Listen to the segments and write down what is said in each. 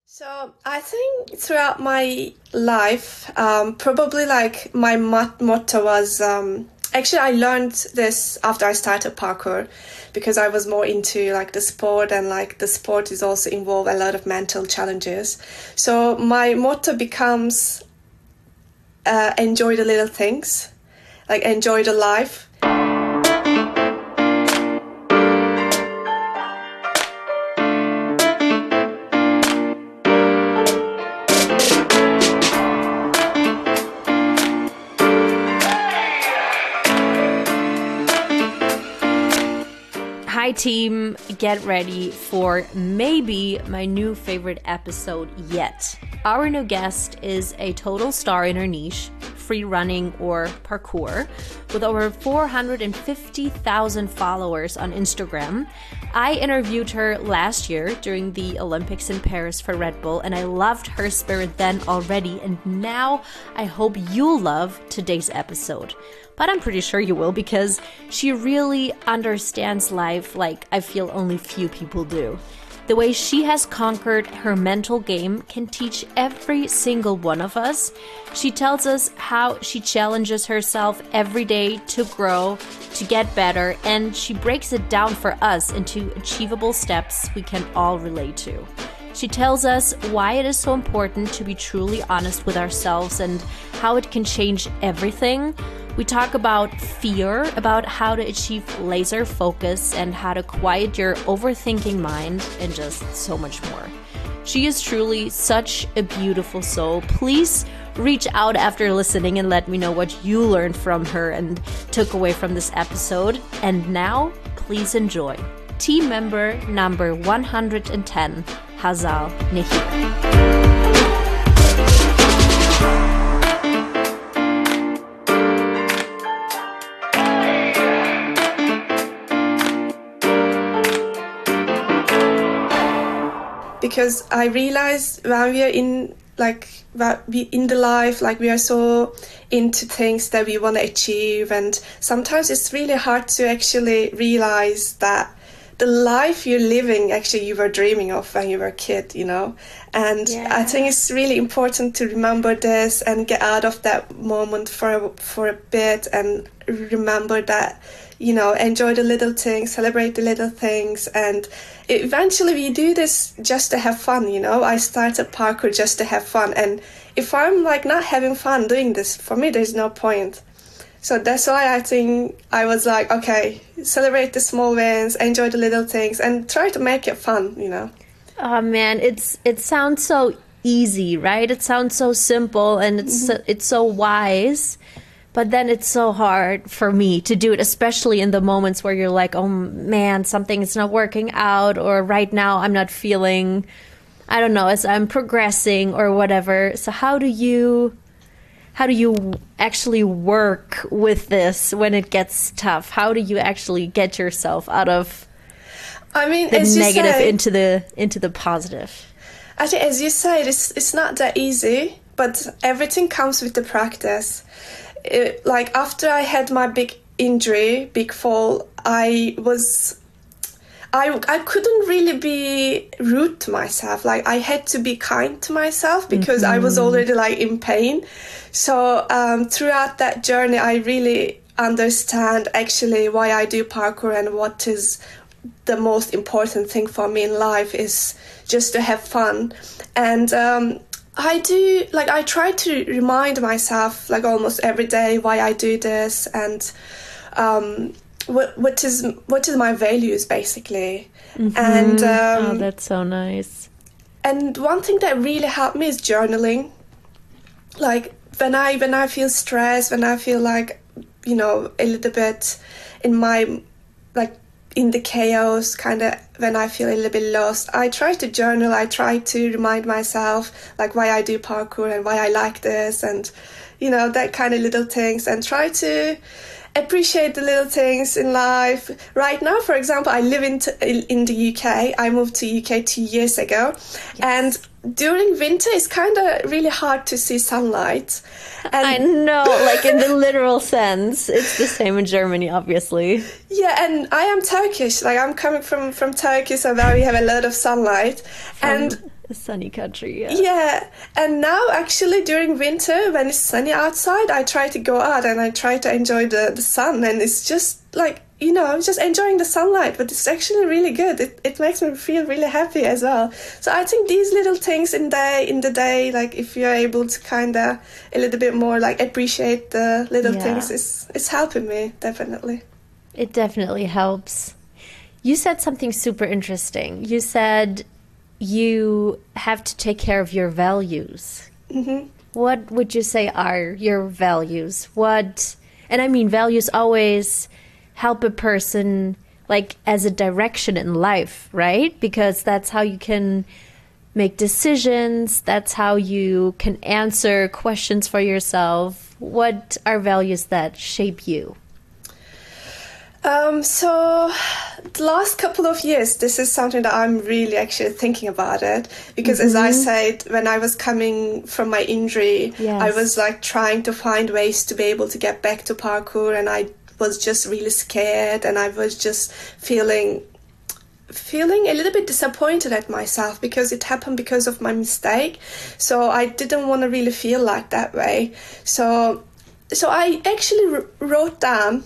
So I think throughout my life, probably like my motto was actually I learned this after I started parkour because I was more into like the sport, and like the sport is also involve a lot of mental challenges. So my motto becomes enjoy the little things, like enjoy the life. Hi team, get ready for maybe my new favorite episode yet. Our new guest is a total star in her niche, free running or parkour, with over 450,000 followers on Instagram. I interviewed her last year during the Olympics in Paris for Red Bull, and I loved her spirit then already, and now I hope you'll love today's episode. But I'm pretty sure you will, because she really understands life like I feel only few people do. The way she has conquered her mental game can teach every single one of us. She tells us how she challenges herself every day to grow, to get better, and she breaks it down for us into achievable steps we can all relate to. She tells us why it is so important to be truly honest with ourselves and how it can change everything. We talk about fear, about how to achieve laser focus and how to quiet your overthinking mind, and just so much more. She is truly such a beautiful soul. Please reach out after listening and let me know what you learned from her and took away from this episode. And now, please enjoy team member number 110, Hazal Nehir. Because I realized when we are in in the life, like we are so into things that we want to achieve, and sometimes it's really hard to actually realize that the life you're living actually you were dreaming of when you were a kid, you know. And I think it's really important to remember this and get out of that moment for a bit and remember that, you know, enjoy the little things, celebrate the little things, and eventually we do this just to have fun, you know. I started parkour just to have fun, and if I'm like not having fun doing this, for me there's no point. So that's why I think I was like, okay, celebrate the small wins, enjoy the little things, and try to make it fun, you know. Oh man, it sounds so easy, right? It sounds so simple, and it's so wise. But then it's so hard for me to do it, especially in the moments where you're like, oh man, something is not working out, or right now I'm not feeling, I don't know, as I'm progressing or whatever. So how do you actually work with this when it gets tough? How do you actually get yourself out of the negative into the positive? I think, as you said, it's not that easy, but everything comes with the practice. Like after I had my big injury, big fall, I couldn't really be rude to myself. Like I had to be kind to myself because I was already like in pain. So throughout that journey, I really understand actually why I do parkour, and what is the most important thing for me in life is just to have fun. And I try to remind myself like almost every day why I do this, and what is my values basically. And oh, that's so nice. And one thing that really helped me is journaling. Like when I feel stressed, when I feel like, you know, a little bit in my like in the chaos, kind of when I feel a little bit lost, I try to journal. I try to remind myself like why I do parkour and why I like this, and you know, that kind of little things, and try to appreciate the little things in life. Right now, for example, I live in the UK. I moved to UK 2 years ago. Yes. And during winter, it's kind of really hard to see sunlight. And I know, like in the literal sense. It's the same in Germany, obviously. Yeah, and I am Turkish. Like I'm coming from Turkey, so there we have a lot of sunlight. And A sunny country, yeah. Yeah, and now actually during winter when it's sunny outside, I try to go out and I try to enjoy the sun, and it's just like, I'm just enjoying the sunlight, but it's actually really good. It makes me feel really happy as well. So I think these little things in the day, like if you're able to kind of a little bit more like appreciate the little things, it's helping me, definitely. It definitely helps. You said something super interesting. You said you have to take care of your values. Mm-hmm. What would you say are your values? And I mean, values always help a person like as a direction in life, right? Because that's how you can make decisions. That's how you can answer questions for yourself. What are values that shape you? So the last couple of years, this is something that I'm really actually thinking about it, because as I said, when I was coming from my injury, I was like trying to find ways to be able to get back to parkour, and I was just really scared, and I was just feeling a little bit disappointed at myself because it happened because of my mistake. So I didn't want to really feel like that way. So I actually wrote down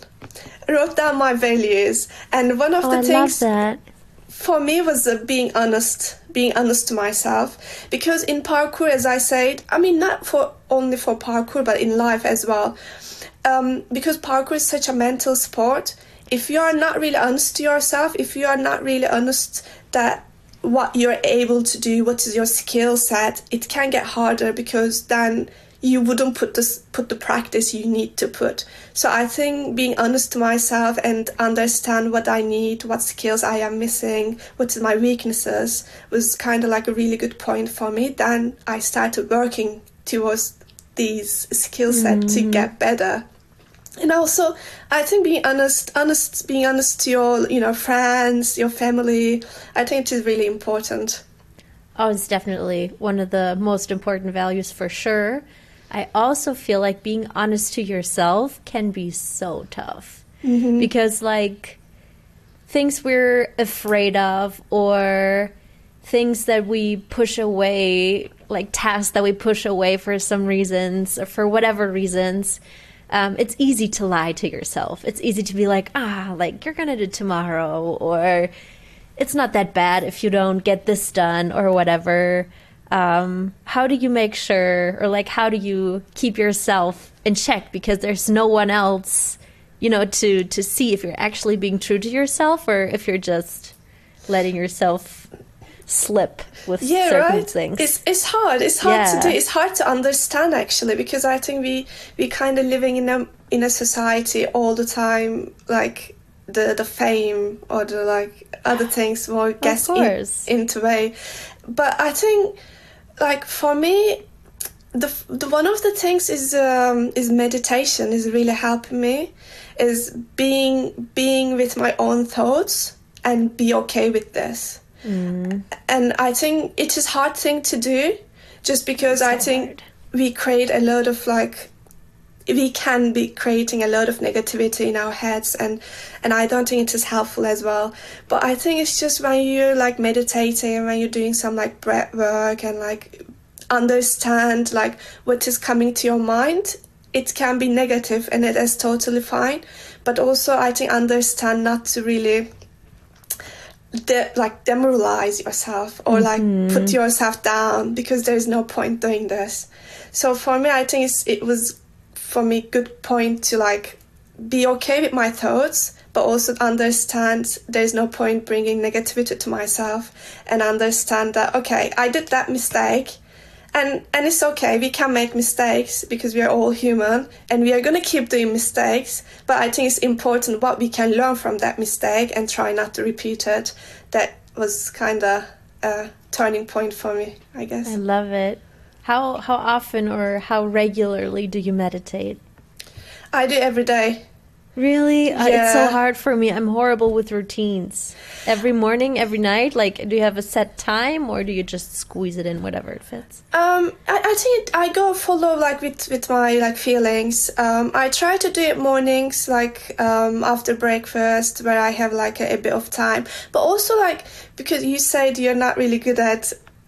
my values, and one of the things for me was being honest to myself, because in parkour, as I said, I mean not only for parkour but in life as well, because parkour is such a mental sport. If you are not really honest to yourself, if you are not really honest that what you're able to do, what is your skill set, it can get harder, because then you wouldn't put the practice you need to put. So I think being honest to myself and understand what I need, what skills I am missing, what are my weaknesses, was kind of like a really good point for me. Then I started working towards these skill set to get better. And also, I think being honest to your, friends, your family, I think it is really important. Oh, it's definitely one of the most important values for sure. I also feel like being honest to yourself can be so tough, because like things we're afraid of, or things that we push away, like tasks that we push away for some reasons or for whatever reasons, it's easy to lie to yourself. It's easy to be like, like you're gonna do tomorrow, or it's not that bad if you don't get this done or whatever. How do you make sure, or like how do you keep yourself in check, because there's no one else, to see if you're actually being true to yourself, or if you're just letting yourself slip with certain things. It's hard to do. It's hard to understand actually, because I think we kind of living in a society all the time, like the fame or the like other things will get into way. But I think, like for me, the one of the things is meditation is really helping me, is being with my own thoughts and be okay with this. And I think it is a hard thing to do, just because I think we create a lot of we can be creating a lot of negativity in our heads, and I don't think it is helpful as well. But I think it's just when you're like meditating, when you're doing some like breath work and like understand like what is coming to your mind, it can be negative and it is totally fine. But also I think understand not to really demoralize yourself or like put yourself down, because there's no point doing this. So for me, I think it was for me good point to like be okay with my thoughts, but also understand there's no point bringing negativity to myself, and understand that okay, I did that mistake, and it's okay, we can make mistakes because we are all human and we are going to keep doing mistakes, but I think it's important what we can learn from that mistake and try not to repeat it. That was kind of a turning point for me, I guess. I love it. How often or how regularly do you meditate? I do every day. Really? It's so hard for me. I'm horrible with routines. Every morning, every night? Like, do you have a set time, or do you just squeeze it in whatever it fits? I think I go follow like with my like feelings. I try to do it mornings, like after breakfast, where I have like a bit of time. But also like, because you said you're not really good at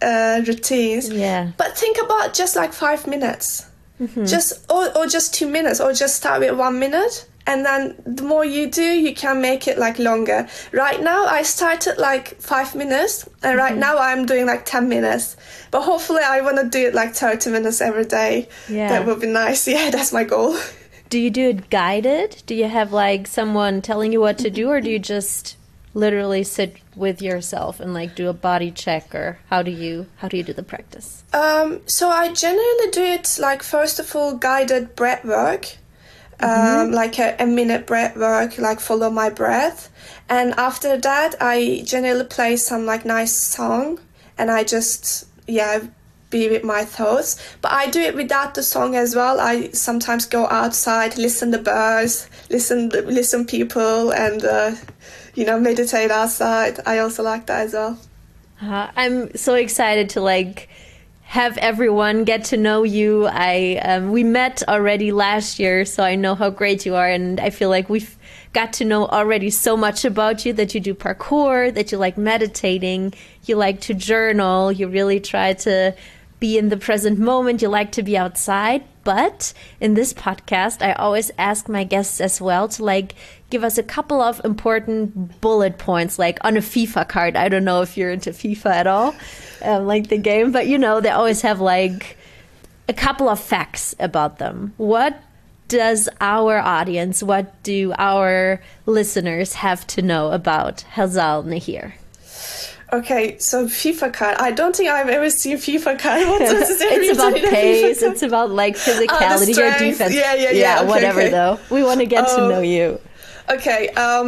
routines. Yeah. But think about just like 5 minutes. Or just 2 minutes, or just start with 1 minute. And then the more you do, you can make it like longer. Right now, I started like 5 minutes, and right now I'm doing like 10 minutes. But hopefully I want to do it like 30 minutes every day. Yeah. That would be nice. Yeah, that's my goal. Do you do it guided? Do you have like someone telling you what to do, or do you just literally sit with yourself and like do a body check, or how do you do the practice? So I generally do it like, first of all, guided breath work. Like a minute breath work, like follow my breath. And after that, I generally play some like nice song, and I just, be with my thoughts. But I do it without the song as well. I sometimes go outside, listen to birds, listen people, and, meditate outside. I also like that as well. I'm so excited to like have everyone get to know you. We met already last year, so I know how great you are, and I feel like we've got to know already so much about you, that you do parkour, that you like meditating, you like to journal, you really try to be in the present moment, you like to be outside. But in this podcast, I always ask my guests as well to like give us a couple of important bullet points, like on a FIFA card. I don't know if you're into FIFA at all, like the game, but they always have like a couple of facts about them. What does our audience, what do our listeners have to know about Hazal Nahir? Okay, so FIFA card. I don't think I've ever seen FIFA card. What does it It's about pace. It's about like physicality or defense. Yeah. Okay, whatever. Okay. Though we want to get to know you. Okay.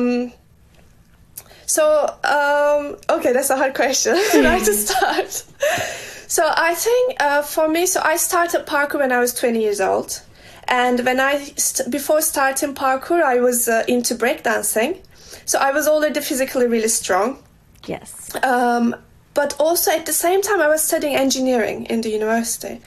Okay, that's a hard question. Where to start? So I think for me, I started parkour when I was 20 years old, and when before starting parkour, I was into breakdancing. So I was already physically really strong. Yes. But also at the same time, I was studying engineering in the university.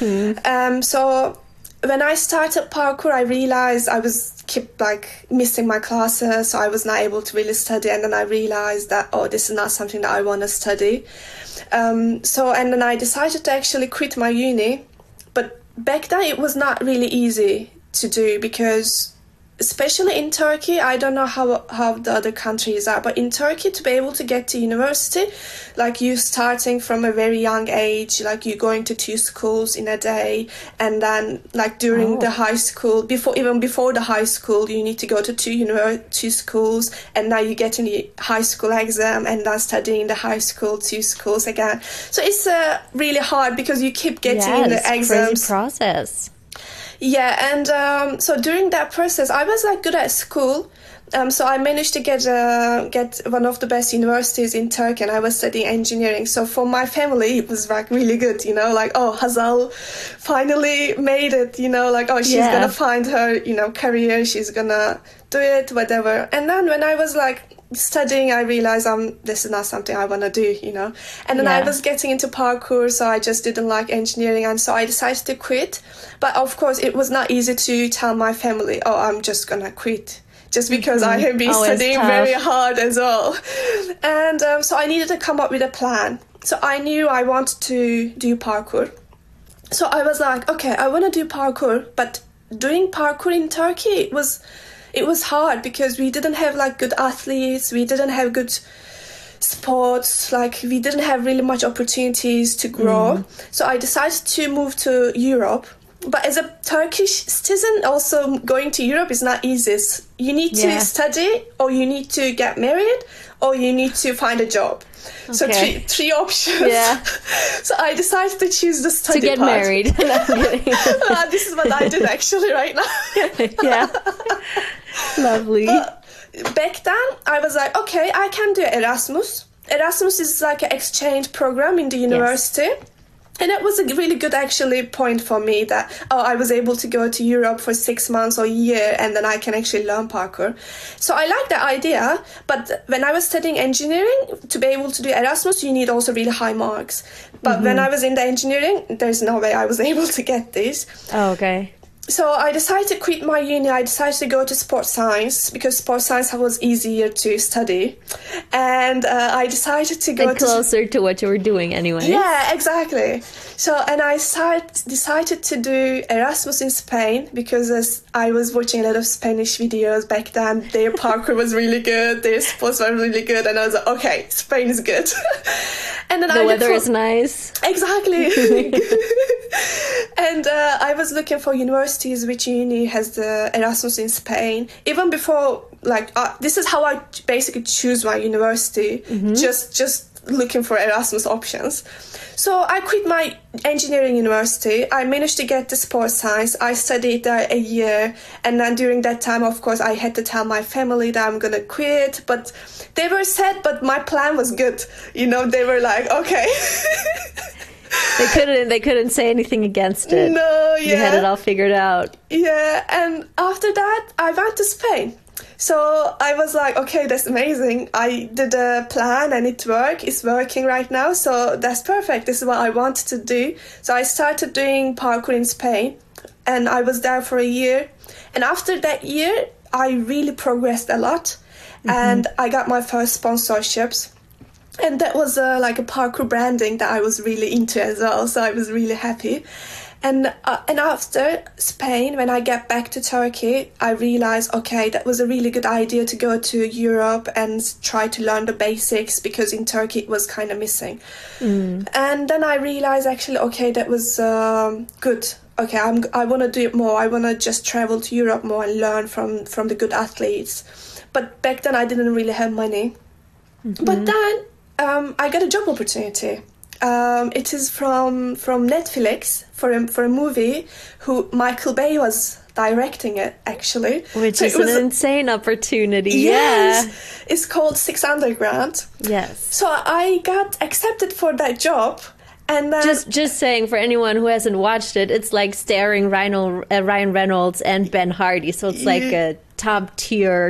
So when I started parkour, I realized I kept like missing my classes, so I was not able to really study. And then I realized that, this is not something that I want to study. And then I decided to actually quit my uni. But back then it was not really easy to do, because especially in Turkey, I don't know how the other countries are, but in Turkey, to be able to get to university, like you starting from a very young age, like you going to 2 schools in a day, and then like during the high school, before the high school, you need to go to 2 schools, and now you get in the high school exam, and then studying the high school, 2 schools again. So it's really hard, because you keep getting in the exams. Crazy process. Yeah, and so during that process, I was like good at school. So I managed to get one of the best universities in Turkey, and I was studying engineering. So for my family, it was like really good, like, Hazal finally made it, like, she's gonna find her, career, she's gonna do it, whatever. And then when I was like studying, I realized this is not something I want to do, and then I was getting into parkour, so I just didn't like engineering, and so I decided to quit. But of course it was not easy to tell my family, I'm just gonna quit, just because I have been studying very hard as well. And so I needed to come up with a plan. So I knew I wanted to do parkour, so I was like, okay, I want to do parkour. But doing parkour in Turkey, it was hard, because we didn't have like good athletes, we didn't have good sports, like we didn't have really much opportunities to grow. So I decided to move to Europe. But as a Turkish citizen, also going to Europe is not easy. You need to study, or you need to get married, or you need to find a job. Okay. So three options. Yeah. So I decided to choose the study to get part. married. This is what I did actually right now. Yeah. Lovely. Back then, I was like, okay, I can do Erasmus. Erasmus is like an exchange program in the university. Yes. And that was a really good actually point for me, that I was able to go to Europe for 6 months or a year, and then I can actually learn parkour. So I like the idea, but when I was studying engineering, to be able to do Erasmus, you need also really high marks. But when I was in the engineering, there's no way I was able to get this. Oh, okay. so I decided to quit my uni. I decided to go to sports science because sports science was easier to study, and I decided to go closer to what you were doing anyway. Yeah, exactly. So, and I decided to do Erasmus in Spain because as I was watching a lot of Spanish videos back then. Their parkour was really good. Their sports were really good, and I was like, okay, Spain is good. And then the weather is nice. Exactly. And I was looking for universities which uni has the Erasmus in Spain. Even before, like, this is how I basically choose my university. Just looking for Erasmus options. So I quit my engineering university. I managed to get the sports science. I studied there a year. And then during that time, of course, I had to tell my family that I'm going to quit. But they were sad, but my plan was good. You know, they were like, okay. They couldn't say anything against it. No, yeah. You had it all figured out. Yeah, and after that, I went to Spain. So I was like, okay, that's amazing. I did a plan and it worked. It's working right now. So that's perfect. This is what I wanted to do. So I started doing parkour in Spain and I was there for a year. And after that year, I really progressed a lot. And I got my first sponsorships. And that was like a parkour branding that I was really into as well. So I was really happy. And after Spain, when I get back to Turkey, I realized, okay, that was a really good idea to go to Europe and try to learn the basics because in Turkey it was kind of missing. And then I realized actually, okay, that was good. Okay, I want to do it more. I want to just travel to Europe more and learn from the good athletes. But back then I didn't really have money. But then I got a job opportunity. It is from Netflix for a movie who Michael Bay was directing it, actually. Which is an insane opportunity. Yes, yeah. It's called Six Underground. Yes. So I got accepted for that job. And then, just saying, for anyone who hasn't watched it, it's like starring Ryan Reynolds and Ben Hardy. So it's like a top tier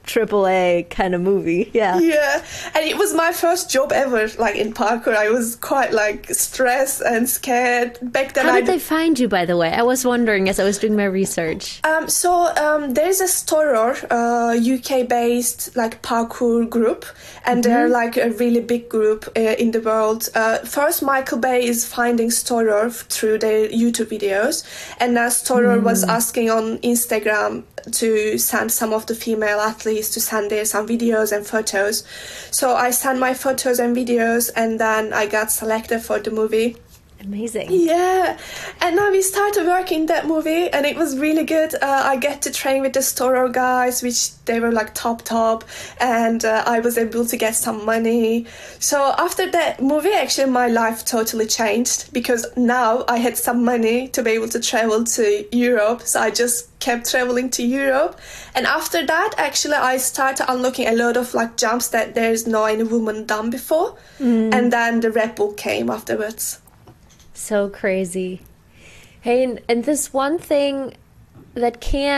AAA kind of movie. Yeah. And it was my first job ever, like in parkour. I was quite like stressed and scared back then. How did they find you, by the way? I was wondering as I was doing my research. There's a Storor, UK based like parkour group, and they're like a really big group in the world. First, Michael Bay is finding Storor through their YouTube videos, and now Storor was asking on Instagram to send some of the female athletes to send there some videos and photos. So I sent my photos and videos, and then I got selected for the movie. Amazing. Yeah. And now we started working that movie, and it was really good. I get to train with the Storor guys, which they were like top, and I was able to get some money. So after that movie, actually my life totally changed because now I had some money to be able to travel to Europe. So I just kept traveling to Europe, and after that actually I started unlocking a lot of like jumps that there's no any woman done before, and then the Red Bull came afterwards. So crazy. Hey, and this one thing that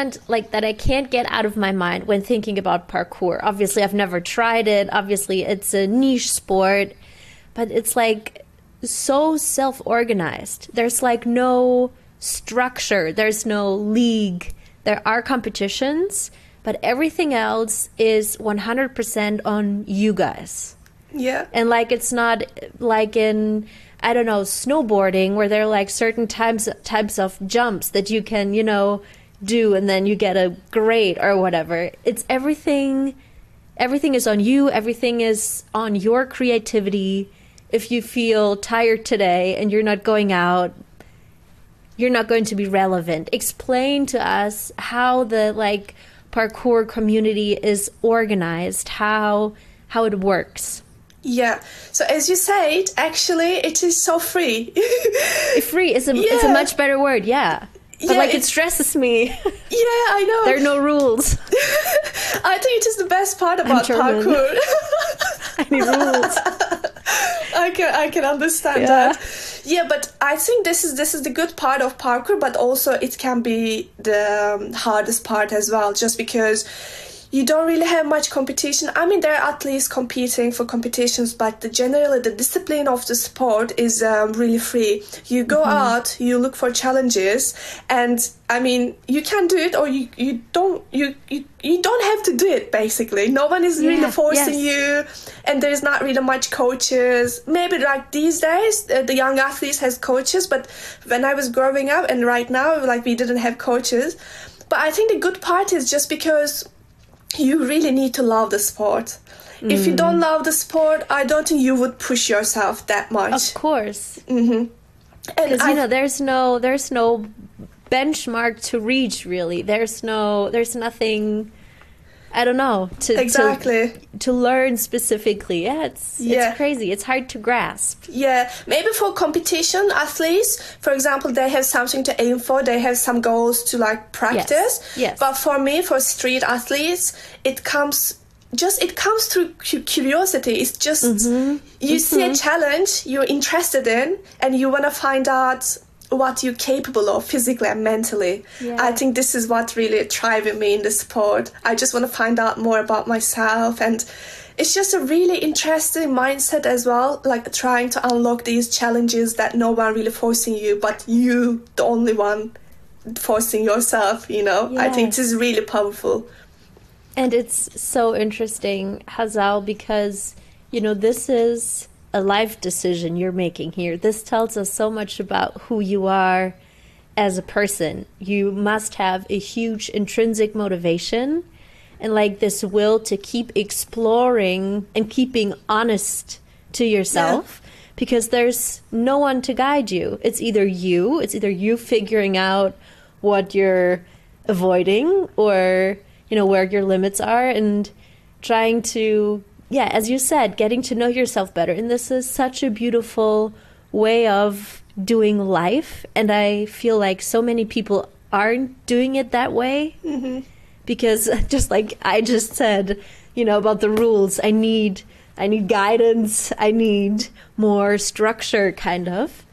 I can't get out of my mind when thinking about parkour. Obviously, I've never tried it. Obviously, it's a niche sport, but it's like so self-organized. There's like no structure. There's no league. There are competitions, but everything else is 100% on you guys. Yeah. And like it's not like in, I don't know, snowboarding where there are like certain types of jumps that you can, do and then you get a grade or whatever. It's everything is on you. Everything is on your creativity. If you feel tired today and you're not going out, you're not going to be relevant. Explain to us how the like parkour community is organized, how it works. Yeah. So as you said, actually, it is so free. Free is it's a much better word. Yeah. But it stresses me. Yeah, I know. There are no rules. I think it is the best part about parkour. I need rules. I can understand that. Yeah, but I think this is the good part of parkour, but also it can be the hardest part as well, just because you don't really have much competition. I mean, there are athletes competing for competitions, but generally the discipline of the sport is really free. You go out, you look for challenges, and I mean, you can do it, or you don't have to do it. Basically, no one is really forcing you, and there's not really much coaches. Maybe like these days, the young athletes has coaches, but when I was growing up, and right now, like we didn't have coaches. But I think the good part is just because you really need to love the sport. If you don't love the sport, I don't think you would push yourself that much. Of course. Because, you know, there's no benchmark to reach, really. There's nothing, I don't know, to learn specifically. Yeah, it's crazy. It's hard to grasp. Yeah, maybe for competition athletes, for example, they have something to aim for. They have some goals to like practice. Yes. But for me, for street athletes, it comes through curiosity. It's just you see a challenge you're interested in, and you want to find out what you're capable of physically and mentally. I think this is what really driving me in the sport. I just want to find out more about myself, and it's just a really interesting mindset as well, like trying to unlock these challenges that no one really forcing you, but you the only one forcing yourself, you know. I think this is really powerful. And it's so interesting, Hazal, because, you know, this is a life decision you're making here. This tells us so much about who you are as a person. You must have a huge intrinsic motivation and like this will to keep exploring and keeping honest to yourself, because there's no one to guide you. It's either you figuring out what you're avoiding, or, you know, where your limits are, and trying to, as you said, getting to know yourself better. And this is such a beautiful way of doing life. And I feel like so many people aren't doing it that way. Because just like I just said, you know, about the rules, I need guidance. I need more structure, kind of.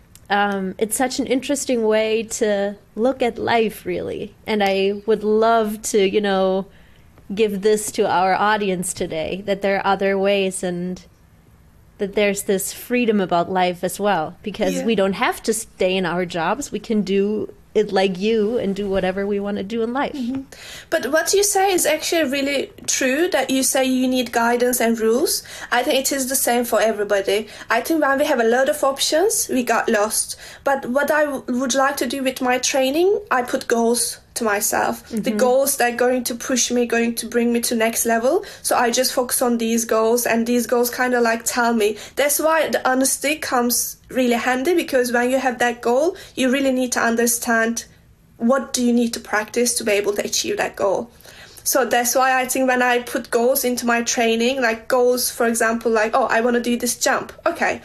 It's such an interesting way to look at life, really. And I would love to, you know, give this to our audience today, that there are other ways, and that there's this freedom about life as well, because we don't have to stay in our jobs. We can do it like you and do whatever we want to do in life. But what you say is actually really true, that you say you need guidance and rules. I think it is the same for everybody. I think when we have a lot of options, we got lost. But what I would like to do with my training, I put goals to myself. The goals that are going to push me, going to bring me to next level. So I just focus on these goals, and these goals kind of like tell me. That's why the honesty comes really handy, because when you have that goal, you really need to understand what do you need to practice to be able to achieve that goal. So that's why I think when I put goals into my training, like goals, for example, like, oh, I want to do this jump. Okay.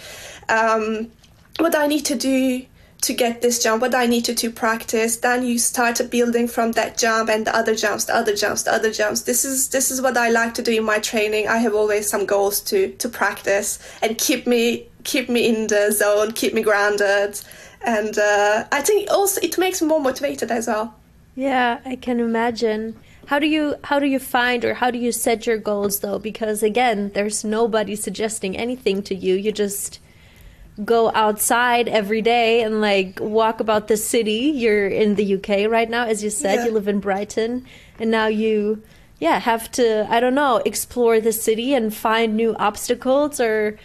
What do I need to do to get this jump? What do I need to do practice? Then you start building from that jump, and the other jumps, the other jumps, the other jumps. This is what I like to do in my training. I have always some goals to practice and keep me in the zone, keep me grounded. And I think also it makes me more motivated as well. Yeah, I can imagine. How do you find, or how do you set your goals, though? Because again, there's nobody suggesting anything to you. You just go outside every day and like walk about the city. You're in the UK right now, as you said. You live in Brighton, and now you have to, I don't know, explore the city and find new obstacles, or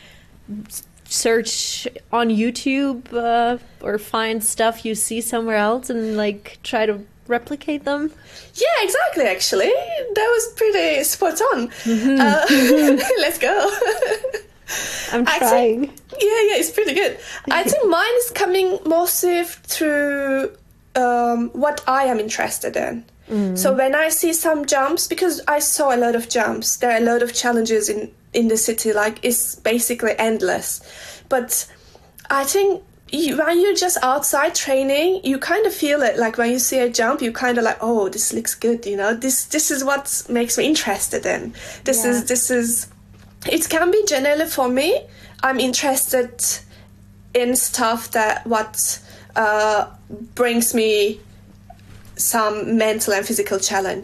search on YouTube, or find stuff you see somewhere else and like try to replicate them. Yeah, exactly. Actually, that was pretty spot on. Let's go. I'm trying. It's pretty good. I think mine is coming mostly through what I am interested in. So when I see some jumps, because I saw a lot of jumps, there are a lot of challenges in the city, like it's basically endless. But I think when you're just outside training, you kind of feel it. Like when you see a jump, you kind of like, oh, this looks good, you know. This is what makes me interested in. This is. It can be generally for me. I'm interested in stuff that brings me some mental and physical challenge.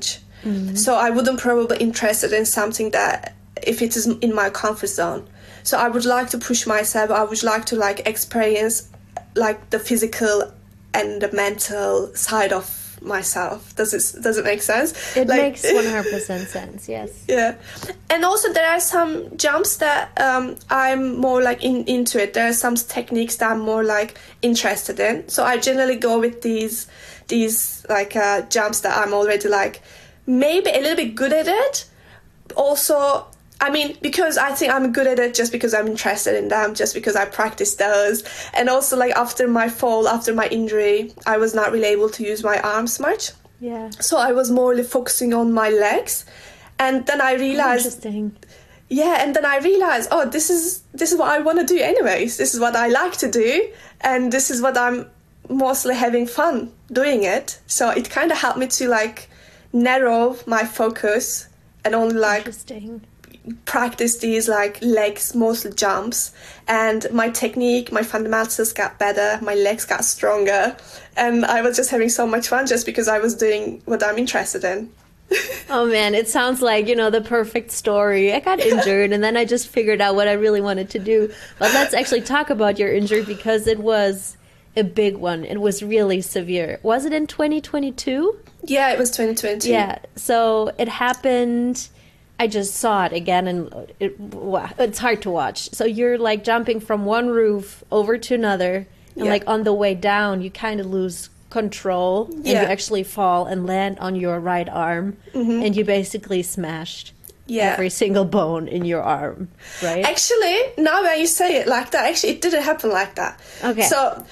So I wouldn't probably interested in something that if it is in my comfort zone. So I would like to push myself. I would like to like experience like the physical and the mental side of myself. Does it make sense? It like, makes 100% sense. Yes. Yeah. And also there are some jumps that I'm more like into it. There are some techniques that I'm more like interested in. So I generally go with these like jumps that I'm already like maybe a little bit good at it. Also, I mean, because I think I'm good at it just because I'm interested in them, just because I practice those. And also, like, after my fall, after my injury, I was not really able to use my arms much. Yeah. So I was more focusing on my legs. And then I realized... Interesting. Yeah, and then I realized, oh, this is what I want to do anyways. This is what I like to do. And this is what I'm mostly having fun doing it. So it kind of helped me to, like, narrow my focus and only, like... practice these like legs, mostly jumps, and my technique, my fundamentals got better, my legs got stronger, and I was just having so much fun just because I was doing what I'm interested in. Oh man, it sounds like, the perfect story. I got injured and then I just figured out what I really wanted to do. But let's actually talk about your injury because it was a big one. It was really severe. Was it in 2022? Yeah, it was 2020. Yeah, so it happened... I just saw it again, and it's hard to watch. So you're like jumping from one roof over to another, and like on the way down, you kind of lose control, and you actually fall and land on your right arm, and you basically smashed every single bone in your arm, right? Actually, now when you say it like that, actually it didn't happen like that. Okay. So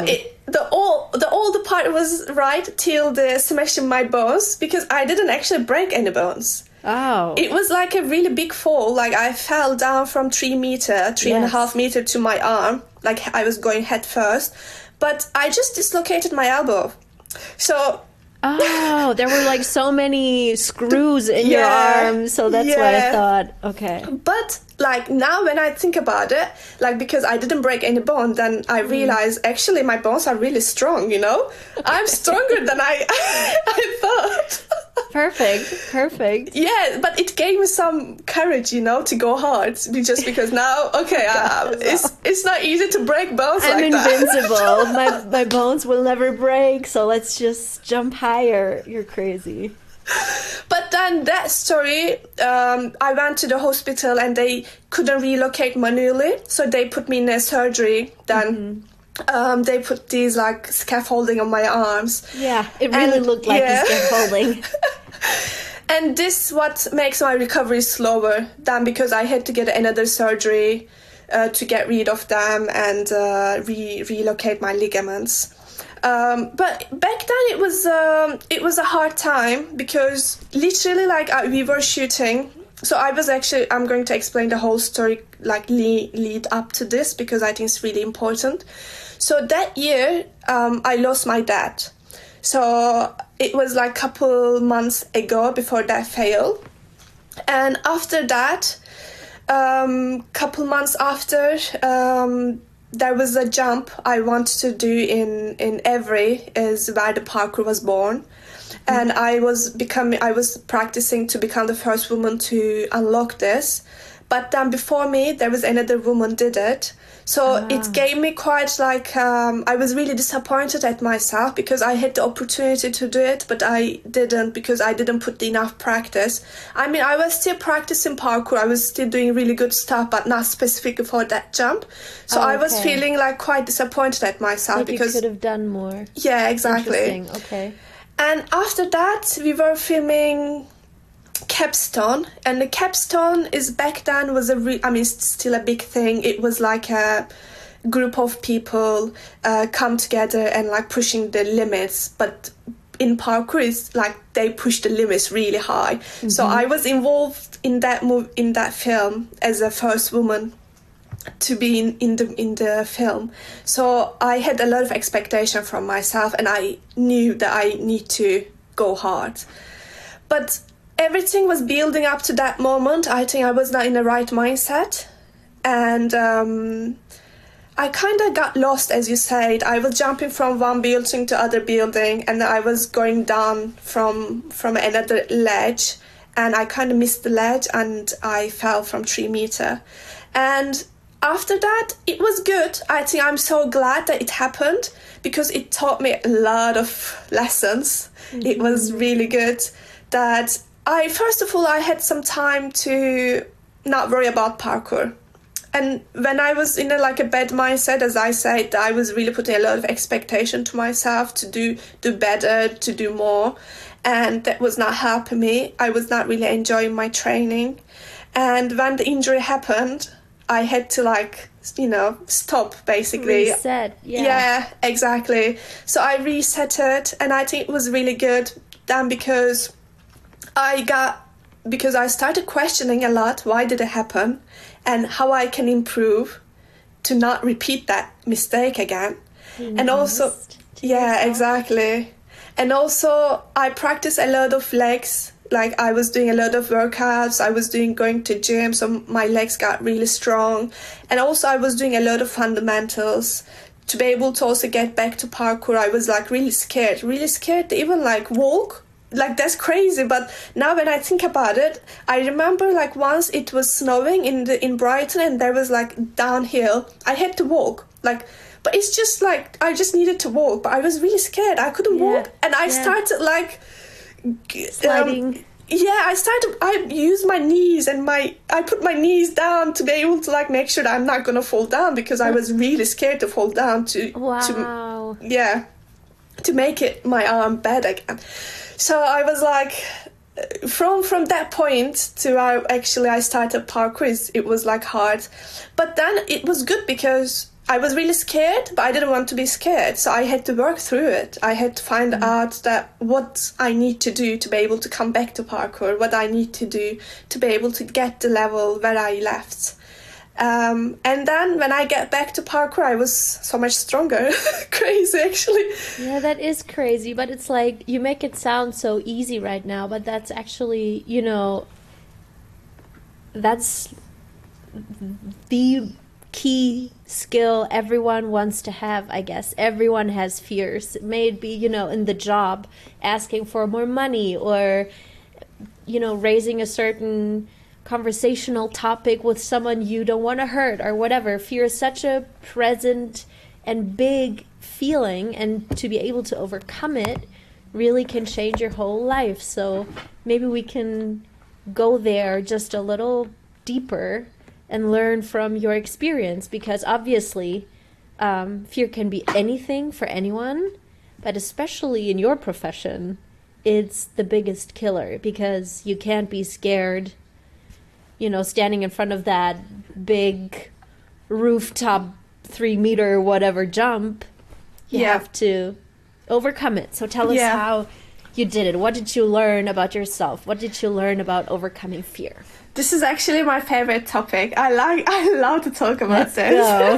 the older part was right till the smashing my bones, because I didn't actually break any bones. Oh. It was like a really big fall. Like I fell down from 3.5 meters to my arm. Like I was going head first. But I just dislocated my elbow. So... Oh, there were like so many screws in your arm. So that's why I thought, okay. But like now when I think about it, like because I didn't break any bone, then I realized actually my bones are really strong, I'm stronger than I thought. Perfect. Yeah, but it gave me some courage, to go hard. Just because now, okay, it's not easy to break bones I'm like that. I'm invincible. My bones will never break, so let's just jump higher. You're crazy. But then that story, I went to the hospital and they couldn't relocate manually, so they put me in a surgery. Then they put these like scaffolding on my arms. Yeah, it really looked like the scaffolding. And this what makes my recovery slower than because I had to get another surgery to get rid of them and relocate my ligaments. But back then it was a hard time because literally like we were shooting. So I'm going to explain the whole story like lead up to this because I think it's really important. So that year I lost my dad. So it was like a couple months ago before that failed. And after that, couple months after, there was a jump I wanted to do in Every, is where the parkour was born. And I was practicing to become the first woman to unlock this. But then before me, there was another woman did it. So it gave me quite like, I was really disappointed at myself because I had the opportunity to do it, but I didn't because I didn't put enough practice. I mean, I was still practicing parkour. I was still doing really good stuff, but not specific for that jump. So I was feeling like quite disappointed at myself like because you could have done more. Yeah, exactly. Interesting. Okay. And after that, we were filming Capstone, and the Capstone is back then was it's still a big thing. It was like a group of people come together and like pushing the limits, but in parkour it's like they push the limits really high. So I was involved in that film as a first woman to be in the film. So I had a lot of expectation from myself and I knew that I need to go hard. But everything was building up to that moment. I think I was not in the right mindset. And I kind of got lost, as you said. I was jumping from one building to other building, and I was going down from another ledge, and I kind of missed the ledge, and I fell from 3 meters. And after that, it was good. I think I'm so glad that it happened, because it taught me a lot of lessons. Mm-hmm. It was really good that first of all, I had some time to not worry about parkour. And when I was in a bad mindset, as I said, I was really putting a lot of expectation to myself to do better, to do more. And that was not helping me. I was not really enjoying my training. And when the injury happened, I had to stop, basically. Reset, yeah. Yeah, exactly. So I reset it, and I think it was really good then, because I started questioning a lot, why did it happen, and how I can improve to not repeat that mistake again. And also, yeah, exactly. And also, I practiced a lot of legs. Like, I was doing a lot of workouts. I was going to gym, so my legs got really strong. And also, I was doing a lot of fundamentals to be able to also get back to parkour. I was really scared to even walk. That's crazy, but now when I think about it, I remember once it was snowing in Brighton, and there was downhill. I had to walk, but it's just I just needed to walk, but I was really scared. I couldn't walk, and I started sliding. I used my knees, and I put my knees down to be able to make sure that I'm not gonna fall down, because I was really scared to fall down to make it my arm bad again. So I was from that point to I started parkour, it was hard. But then it was good, because I was really scared, but I didn't want to be scared. So I had to work through it. I had to find out what I need to do to be able to come back to parkour, what I need to do to be able to get the level where I left. And then when I get back to parkour, I was so much stronger. Crazy, actually. Yeah, that is crazy. But it's you make it sound so easy right now, but that's actually, that's the key skill everyone wants to have, I guess. Everyone has fears. It may be, in the job, asking for more money, or, raising a certain conversational topic with someone you don't want to hurt, or whatever. Fear is such a present and big feeling, and to be able to overcome it really can change your whole life. So maybe we can go there just a little deeper and learn from your experience, because obviously fear can be anything for anyone, but especially in your profession, it's the biggest killer, because you can't be scared standing in front of that big rooftop 3 meter whatever jump. You have to overcome it. So tell us how you did it. What did you learn about yourself? What did you learn about overcoming fear? This is actually my favorite topic. I love to talk about this. Go.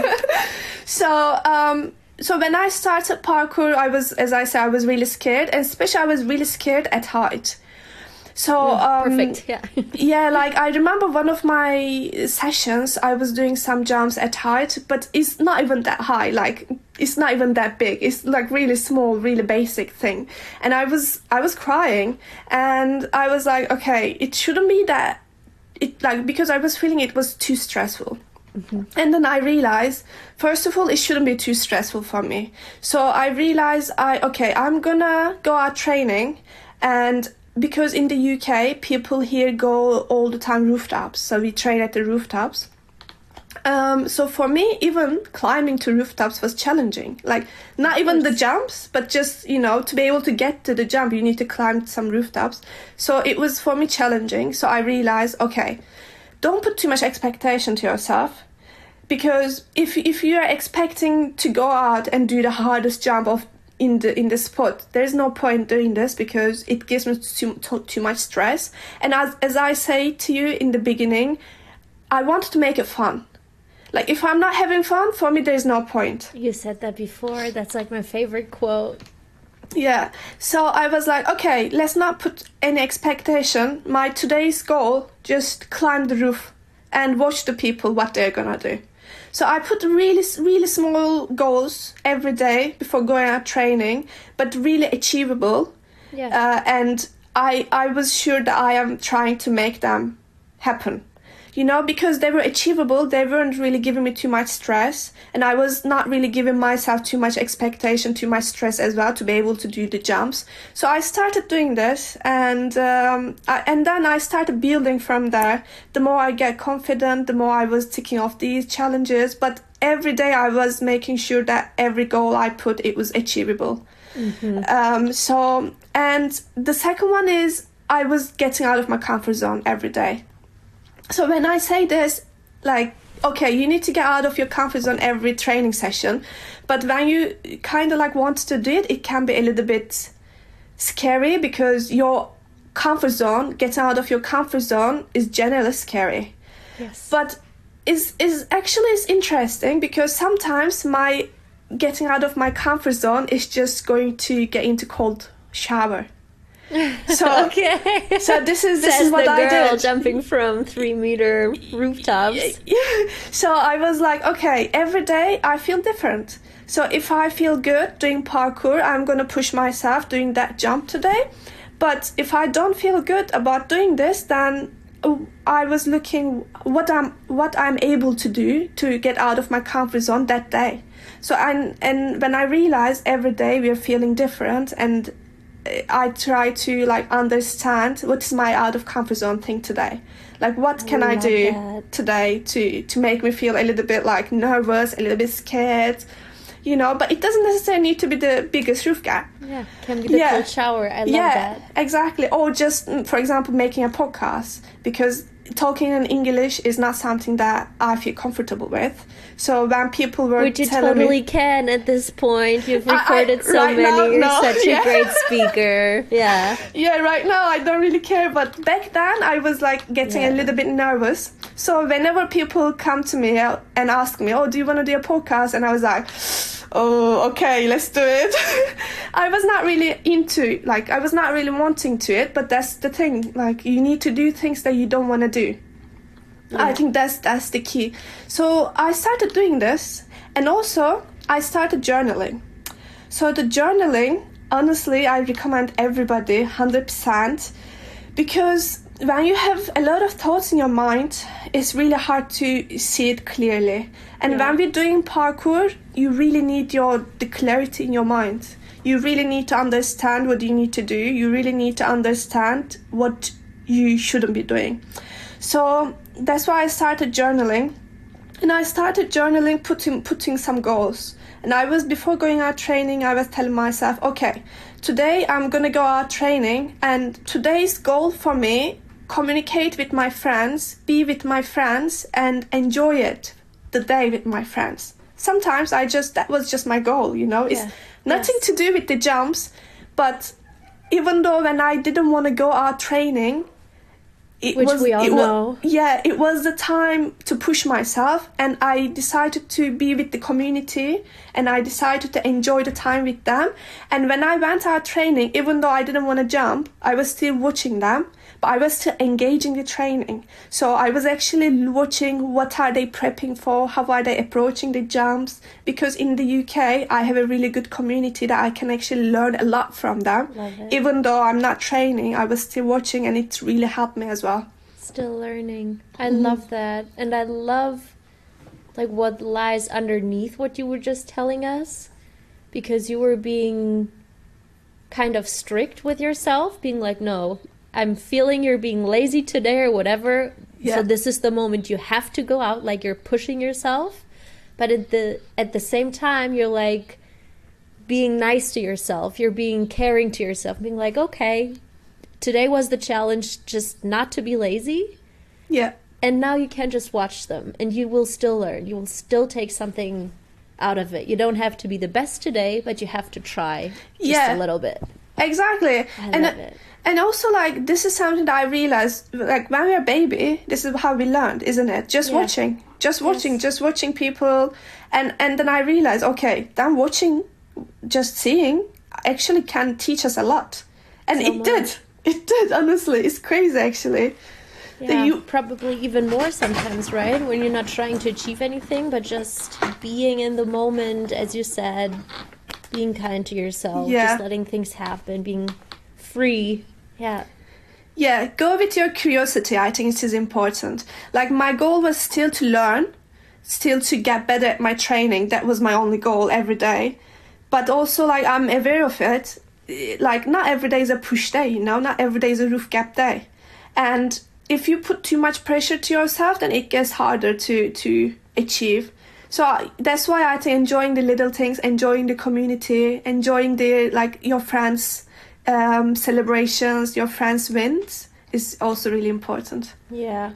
So when I started parkour, as I said, I was really scared, and especially I was really scared at height. So perfect. Yeah. I remember one of my sessions, I was doing some jumps at height, but it's not even that high. It's not even that big. It's really small, really basic thing. And I was crying, and I was okay, it shouldn't be that. Because I was feeling it was too stressful. Mm-hmm. And then I realized, first of all, it shouldn't be too stressful for me. So I realized, I'm gonna go out training, and because in the UK, people here go all the time rooftops. So we train at the rooftops. So for me, even climbing to rooftops was challenging. Not even the jumps, but just, to be able to get to the jump, you need to climb some rooftops. So it was for me challenging. So I realized, don't put too much expectation to yourself. Because if you are expecting to go out and do the hardest jump in the spot, there's no point doing this, because it gives me too much stress. And as I say to you in the beginning, I wanted to make it fun. If I'm not having fun, for me there's no point. You said that before. That's my favorite quote. Yeah. So I was okay, let's not put any expectation. My today's goal, just climb the roof and watch the people what they're gonna do. So I put really, really small goals every day before going out training, but really achievable. Yeah. And I was sure that I am trying to make them happen. You know, because they were achievable, they weren't really giving me too much stress, and I was not really giving myself too much expectation, too much stress as well to be able to do the jumps. So I started doing this, and then I started building from there. The more I get confident, the more I was ticking off these challenges, but every day I was making sure that every goal I put, it was achievable. Mm-hmm. And the second one is I was getting out of my comfort zone every day. So when I say this, like, okay, you need to get out of your comfort zone every training session, but when you kind of like want to do it, it can be a little bit scary because your comfort zone, getting out of your comfort zone is generally scary. Yes. But is interesting because sometimes my getting out of my comfort zone is just going to get into cold shower. So okay. So this is Says what the I girl did. Jumping from 3-meter rooftops. Yeah. So I was like, okay, every day I feel different. So if I feel good doing parkour, I'm gonna push myself doing that jump today. But if I don't feel good about doing this, then I was looking what I'm able to do to get out of my comfort zone that day. So and when I realized every day we are feeling different, and I try to like understand what is my out of comfort zone thing today. Like what can I do today to make me feel a little bit like nervous, a little bit scared, you know, but it doesn't necessarily need to be the biggest roof gap. Yeah, can be the cold shower. I love that. Exactly. Or just, for example, making a podcast, because talking in English is not something that I feel comfortable with. So when people were Which you telling totally me, can at this point. You've recorded so right many. now, You're no. such a great speaker. Yeah. Yeah, right now I don't really care, but back then I was like getting a little bit nervous. So whenever people come to me and ask me, oh, do you want to do a podcast? And I was like, oh, okay, let's do it. I was not really wanting to it, but that's the thing. Like, you need to do things that you don't want to do. Yeah. I think that's the key. So I started doing this, and also I started journaling. So the journaling, honestly, I recommend everybody 100%, because when you have a lot of thoughts in your mind, it's really hard to see it clearly. And when we're doing parkour, you really need the clarity in your mind. You really need to understand what you need to do. You really need to understand what you shouldn't be doing. So that's why I started journaling. And I started journaling, putting some goals. And before going out training, I was telling myself, okay, today I'm going to go out training, and today's goal for me, communicate with my friends, be with my friends, and enjoy the day with my friends. Sometimes that was just my goal, you know. It's nothing to do with the jumps, but even though when I didn't want to go out training, it was the time to push myself, and I decided to be with the community, and I decided to enjoy the time with them. And when I went out training, even though I didn't want to jump, I was still watching them, but I was still engaging the training. So I was actually watching what are they prepping for, how are they approaching the jumps, because in the UK I have a really good community that I can actually learn a lot from them. Even though I'm not training, I was still watching, and it really helped me as well. Still learning. I love that. And I love like what lies underneath what you were just telling us, because you were being kind of strict with yourself, being like, no, I'm feeling you're being lazy today or whatever. So this is the moment you have to go out, like you're pushing yourself. But at the same time, you're like being nice to yourself. You're being caring to yourself, being like, okay, today was the challenge, just not to be lazy. Yeah. And now you can just watch them, and you will still learn. You will still take something out of it. You don't have to be the best today, but you have to try just a little bit. Exactly. I love it. And also, like, this is something that I realized, like, when we're a baby, this is how we learned, isn't it? Just watching, just watching people. And then I realized, okay, then watching, just seeing, actually can teach us a lot. And it did, honestly. It's crazy, actually. Yeah, you probably even more sometimes, right? When you're not trying to achieve anything, but just being in the moment, as you said, being kind to yourself, just letting things happen, being free. Yeah, go with your curiosity. I think it is important. Like, my goal was still to learn, still to get better at my training. That was my only goal every day. But also, like, I'm aware of it. Like, not every day is a push day, you know? Not every day is a roof gap day. And if you put too much pressure to yourself, then it gets harder to achieve. So that's why I think enjoying the little things, enjoying the community, enjoying the, like, your friends' celebrations, your friends' wins is also really important. Yeah.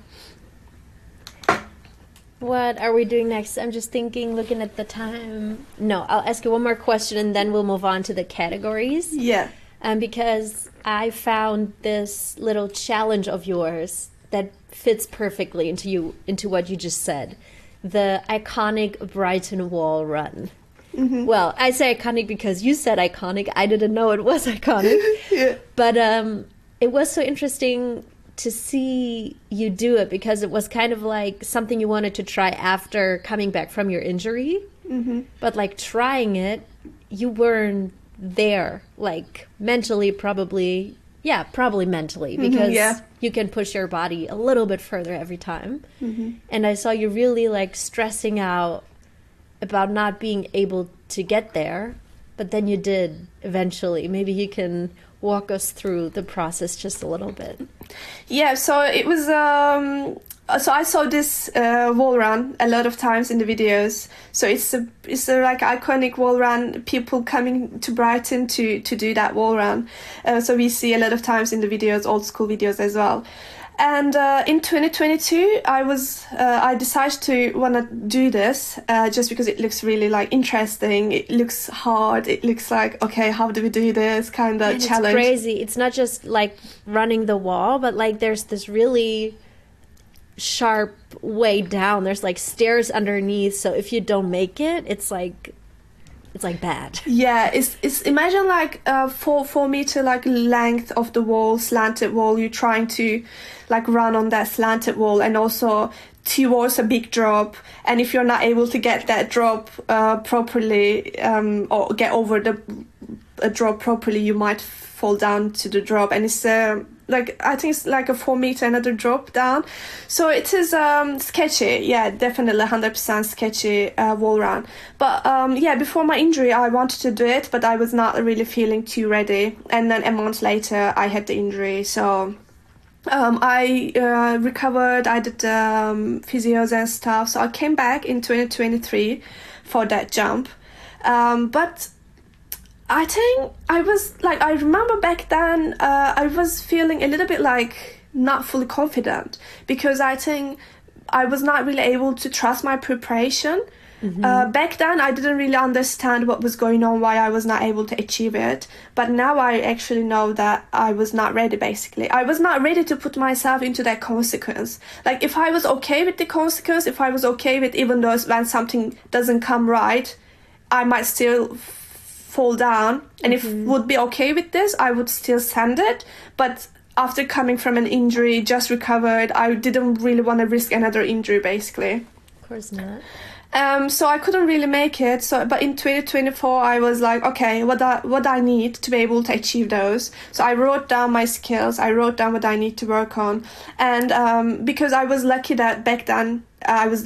What are we doing next? I'm just thinking, looking at the time. No, I'll ask you one more question and then we'll move on to the categories. Yeah. Because I found this little challenge of yours that fits perfectly into what you just said. The iconic Brighton Wall run. Mm-hmm. Well, I say iconic because you said iconic. I didn't know it was iconic. Yeah. But it was so interesting to see you do it because it was kind of like something you wanted to try after coming back from your injury. Mm-hmm. But like trying it, you weren't there, like mentally probably. Yeah, probably mentally because you can push your body a little bit further every time. Mm-hmm. And I saw you really like stressing out about not being able to get there, but then you did eventually. Maybe you can walk us through the process just a little bit. Yeah, so it was so I saw this wall run a lot of times in the videos. So it's a like iconic wall run, people coming to Brighton to do that wall run. So we see a lot of times in the videos, old school videos as well. And in 2022, I decided to want to do this just because it looks really like interesting. It looks hard. It looks like, okay, how do we do this kind of challenge? It's crazy. It's not just like running the wall, but like there's this really sharp way down. There's like stairs underneath. So if you don't make it, it's like bad. Yeah, it's imagine like 4 meter like length of the wall, slanted wall. You're trying to like run on that slanted wall, and also towards a big drop. And if you're not able to get that drop properly or get over a drop properly, you might fall down to the drop. And it's like I think it's like a 4 meter another drop down. So it is sketchy. Yeah, definitely 100% sketchy wall run. But yeah, before my injury, I wanted to do it, but I was not really feeling too ready. And then a month later, I had the injury. So I recovered. I did physios and stuff. So I came back in 2023 for that jump. But I think I was like, I remember back then I was feeling a little bit like not fully confident because I think I was not really able to trust my preparation. Mm-hmm. Back then I didn't really understand what was going on, why I was not able to achieve it. But now I actually know that I was not ready, basically. I was not ready to put myself into that consequence. Like if I was okay with the consequence, if I was okay with even though when something doesn't come right, I might still fall down, and if would be okay with this, I would still send it. But after coming from an injury, just recovered, I didn't really want to risk another injury, basically. Of course not. So I couldn't really make it. So, but in 2024, I was like, okay, what I need to be able to achieve those. So I wrote down my skills. I wrote down what I need to work on, and because I was lucky that back then I was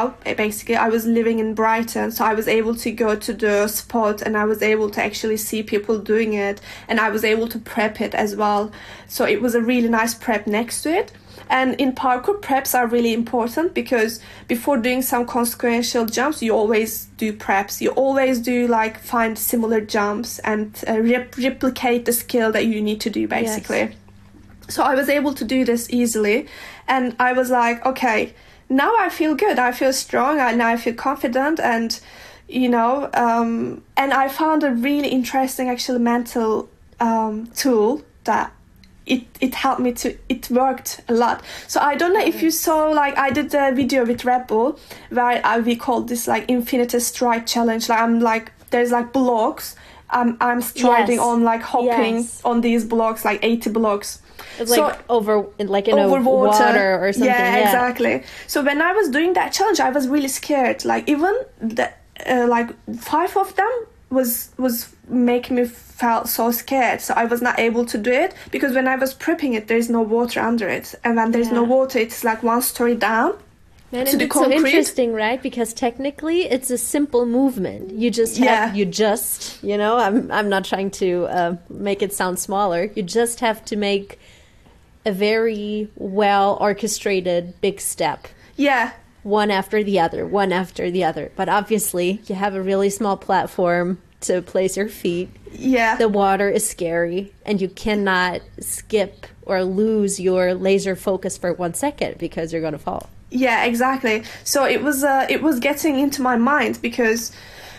living in Brighton, so I was able to go to the spot and I was able to actually see people doing it, and I was able to prep it as well. So it was a really nice prep next to it. And in parkour, preps are really important because before doing some consequential jumps, you always do preps. You always do like find similar jumps and replicate the skill that you need to do, basically. Yes. So I was able to do this easily, and I was like, okay, now I feel good. I feel strong, and I feel confident, and you know, and I found a really interesting actually mental tool that it helped me to, it worked a lot. So I don't know if you saw, like I did a video with Red Bull where we called this like Infinity Stride Challenge. Like I'm like, there's like blocks. I'm striding on like hopping on these blocks, like 80 blocks. It's like over in over a water or something. Yeah, exactly. So when I was doing that challenge, I was really scared. Like even like 5 of them was making me felt so scared. So I was not able to do it because when I was prepping it, there's no water under it, and when there's no water, it's like 1 story down. Man, and it's so interesting, right? Because technically, it's a simple movement. You just have, I'm not trying to make it sound smaller. You just have to make a very well orchestrated big step. Yeah. One after the other, one after the other. But obviously, you have a really small platform to place your feet. Yeah. The water is scary, and you cannot skip or lose your laser focus for 1 second because you're going to fall. Yeah, exactly. So it was getting into my mind because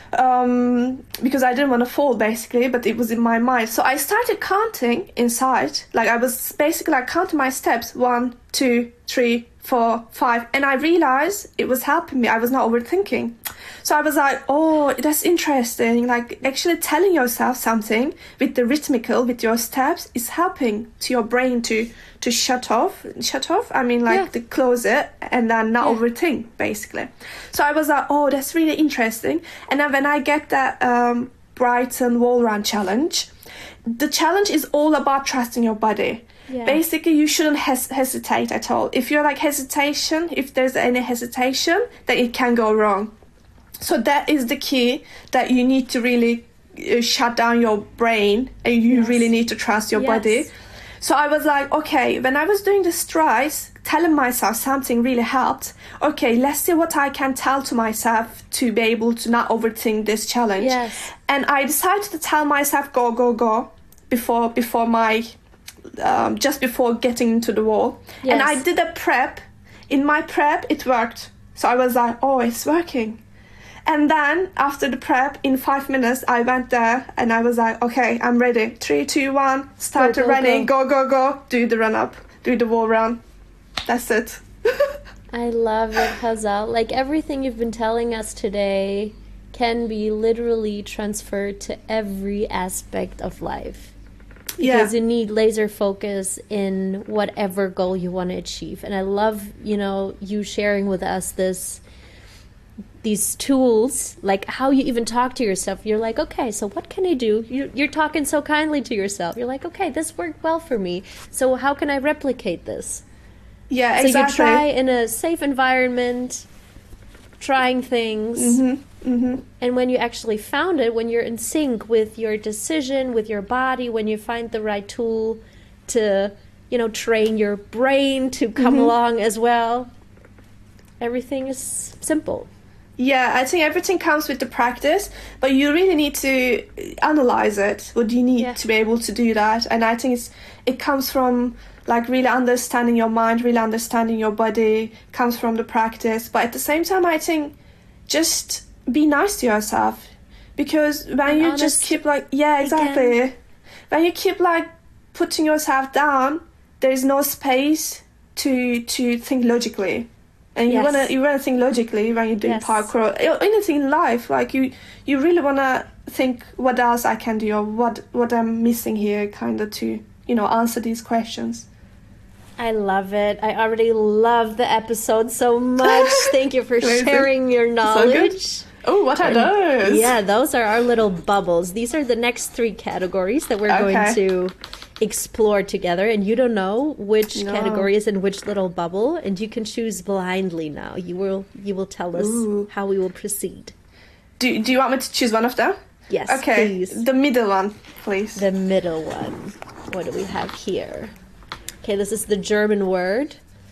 I didn't want to fall basically, but it was in my mind. So I started counting inside. Like I was basically like counting my steps 1, 2, 3, 4, 5, and I realized it was helping me. I was not overthinking. So I was like, oh, that's interesting. Like actually telling yourself something with the rhythmical, with your steps is helping to your brain to shut off. I mean, like to close it and then not overthink, basically. So I was like, oh, that's really interesting. And then when I get that Brighton Wall Run challenge, the challenge is all about trusting your body. Yeah. Basically, you shouldn't hesitate at all. If you're like if there's any hesitation, then it can go wrong. So that is the key, that you need to really shut down your brain, and you really need to trust your body. So I was like, okay, when I was doing the strides, telling myself something really helped. Okay, let's see what I can tell to myself to be able to not overthink this challenge. Yes. And I decided to tell myself, go, go, go, before my, just before getting into the wall. Yes. And I did a prep. In my prep, it worked. So I was like, oh, it's working. And then after the prep, in 5 minutes, I went there and I was like, okay, I'm ready. 3, 2, 1, start running, go, go, go, do the run up, do the wall run. That's it. I love it, Hazal. Like everything you've been telling us today can be literally transferred to every aspect of life. Because you need laser focus in whatever goal you want to achieve. And I love, you sharing with us these tools, like how you even talk to yourself. You're like, okay, so what can I do? You're talking so kindly to yourself. You're like, okay, this worked well for me. So how can I replicate this? Yeah, exactly. So you try in a safe environment, trying things. Mm-hmm, mm-hmm. And when you actually found it, when you're in sync with your decision, with your body, when you find the right tool to, train your brain to come along as well, everything is simple. Yeah, I think everything comes with the practice, but you really need to analyze it. What do you need to be able to do that? And I think it comes from like really understanding your mind, really understanding your body, comes from the practice. But at the same time, I think just be nice to yourself, because when you just keep like, exactly. When you keep like putting yourself down, there is no space to think logically. And you wanna think logically when you're doing parkour or anything in life. Like you really wanna think what else I can do, or what I'm missing here, kind of to answer these questions. I love it. I already love the episode so much. Thank you for sharing your knowledge. So oh, what are those? Yeah, those are our little bubbles. These are the next 3 categories that we're going to explore together, and you don't know which category is in which little bubble, and you can choose blindly now. You will tell us how we will proceed. Do you want me to choose one of them? Yes, okay. Please. The middle one, please. The middle one. What do we have here? Okay, this is the German word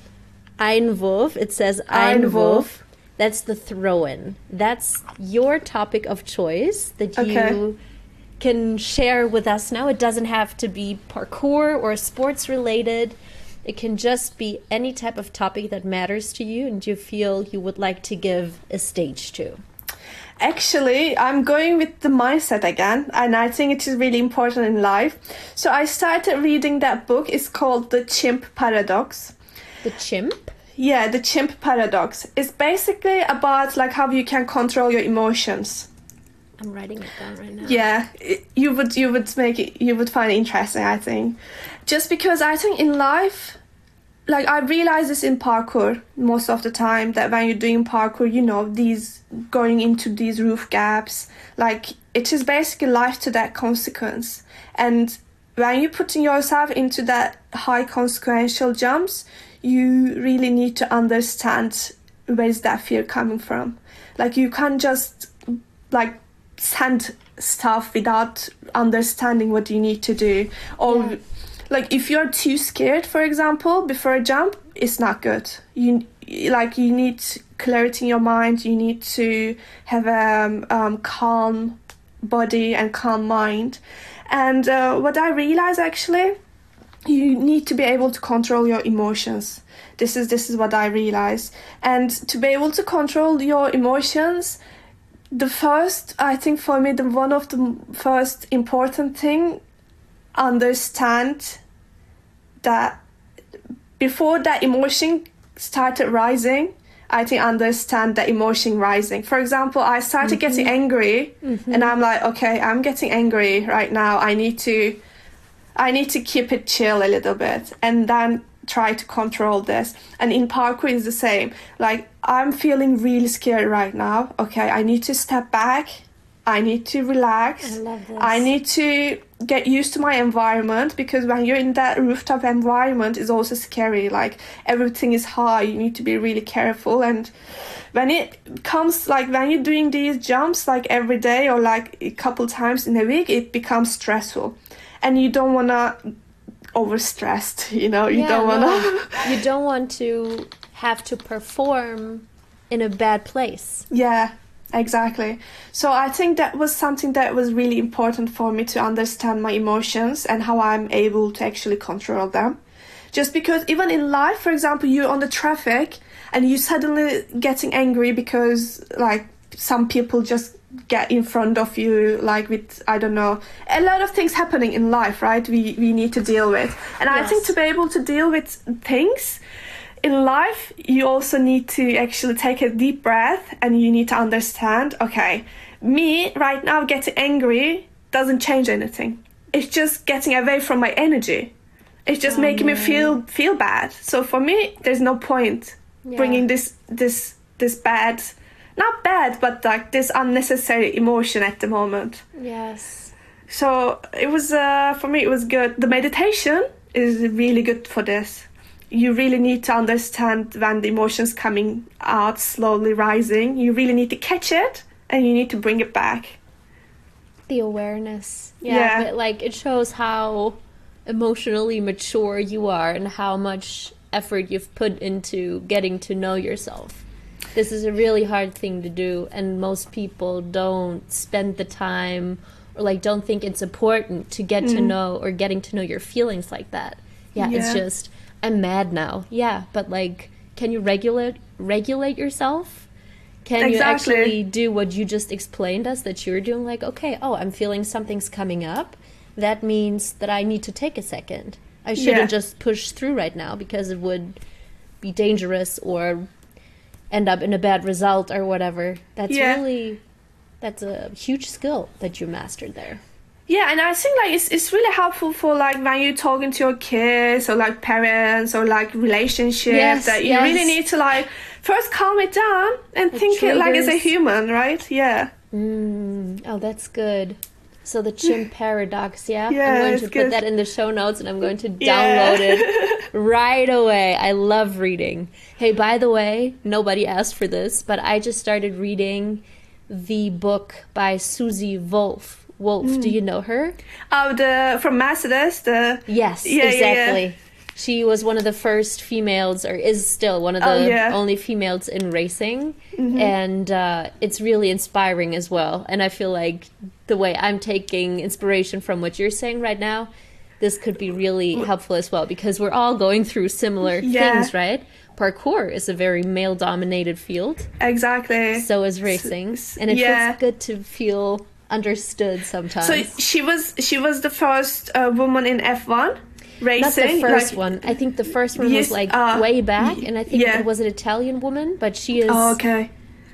Einwurf. It says Einwurf. That's the throw-in. That's your topic of choice that you can share with us now. It doesn't have to be parkour or sports related. It can just be any type of topic that matters to you and you feel you would like to give a stage to. Actually, I'm going with the mindset again, and I think it is really important in life. So I started reading that book. It's called The Chimp Paradox. The Chimp? Yeah, The Chimp Paradox. It's basically about like how you can control your emotions. I'm writing it down right now. Yeah, you would find it interesting, I think. Just because I think in life, like I realize this in parkour most of the time, that when you're doing parkour, you know, these going into these roof gaps, like it is basically life to that consequence. And when you're putting yourself into that high consequential jumps, you really need to understand where is that fear coming from. Like you can't just like send stuff without understanding what you need to do. Or like if you're too scared, for example, before a jump, it's not good. You need clarity in your mind. You need to have a calm body and calm mind. And what I realized, actually, you need to be able to control your emotions. This is what I realized. And to be able to control your emotions, I think for me, one of the first important thing, understand that before that emotion started rising, I think understand the emotion rising. For example, I started getting angry, and I'm like, okay, I'm getting angry right now. I need to keep it chill a little bit, and then try to control this. And in parkour it's the same. Like, I'm feeling really scared right now. Okay, I need to step back. I need to relax. I love this. I need to get used to my environment, because when you're in that rooftop environment, it's also scary. Like, everything is high. You need to be really careful. And when it comes, like, when you're doing these jumps, like, every day or, like, a couple times in a week, it becomes stressful. And you don't want to overstressed, you know, you don't want to have to perform in a bad place. Yeah, exactly. So I think that was something that was really important for me, to understand my emotions and how I'm able to actually control them. Just because even in life, for example, you're on the traffic and you suddenly getting angry because, like, some people just get in front of you, like, with, I don't know, a lot of things happening in life, right? We need to deal with. And I think to be able to deal with things in life, you also need to actually take a deep breath, and you need to understand, okay, me right now getting angry doesn't change anything. It's just getting away from my energy. It's just making me feel bad. So for me, there's no point bringing this bad, not bad, but like this unnecessary emotion at the moment. Yes. So it was, for me, it was good. The meditation is really good for this. You really need to understand when the emotion's coming out, slowly rising. You really need to catch it, and you need to bring it back. The awareness. Yeah. But, like, it shows how emotionally mature you are and how much effort you've put into getting to know yourself. This is a really hard thing to do, and most people don't spend the time, or, like, don't think it's important to get to know, or getting to know your feelings like that. It's just, I'm mad now. Yeah, but, like, can you regulate yourself? Can you actually do what you just explained us that you're doing? Like, okay, I'm feeling something's coming up. That means that I need to take a second. I shouldn't just push through right now, because it would be dangerous or end up in a bad result or whatever. That's a huge skill that you mastered there. Yeah, and I think, like, it's really helpful for, like, when you're talking to your kids or, like, parents or, like, relationships, that you really need to, like, first calm it down and think it like as a human, right? Yeah. Oh, that's good. So the chimp paradox, I'm going to put that in the show notes, and I'm going to download it right away. I love reading. Hey, by the way, nobody asked for this, but I just started reading the book by Susie Wolf. Do you know her? Oh, from Mercedes? Yes, exactly. Yeah. She was one of the first females, or is still one of the only females in racing. And it's really inspiring as well. And I feel like the way I'm taking inspiration from what you're saying right now, this could be really helpful as well, because we're all going through similar things, right? Parkour is a very male-dominated field. Exactly. So is racing. And it feels good to feel understood sometimes. So she was the first woman in F1 racing. Not the first one. I think the first one was, like, way back, and I think it was an Italian woman, but she is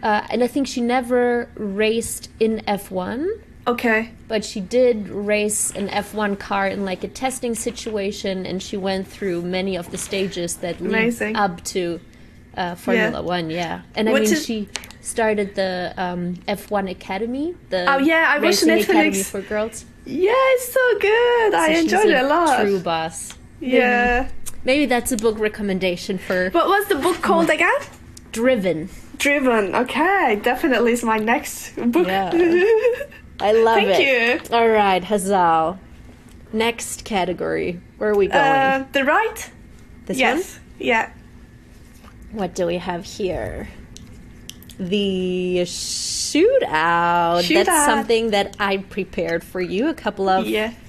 And I think she never raced in F1. Okay. But she did race an F1 car in like a testing situation, and she went through many of the stages that lead up to Formula One. Yeah, and I mean she started the F1 Academy. I watched Netflix Academy for girls. Yeah, it's so good. I enjoyed it a lot. True boss. Yeah. Maybe that's a book recommendation for. What was the book called again? Driven. Okay, definitely is my next book. Yeah. I love it. Thank you. All right, Hazal. Next category. Where are we going? The right? This one? Yeah. What do we have here? The shootout. That's something that I prepared for you. A couple of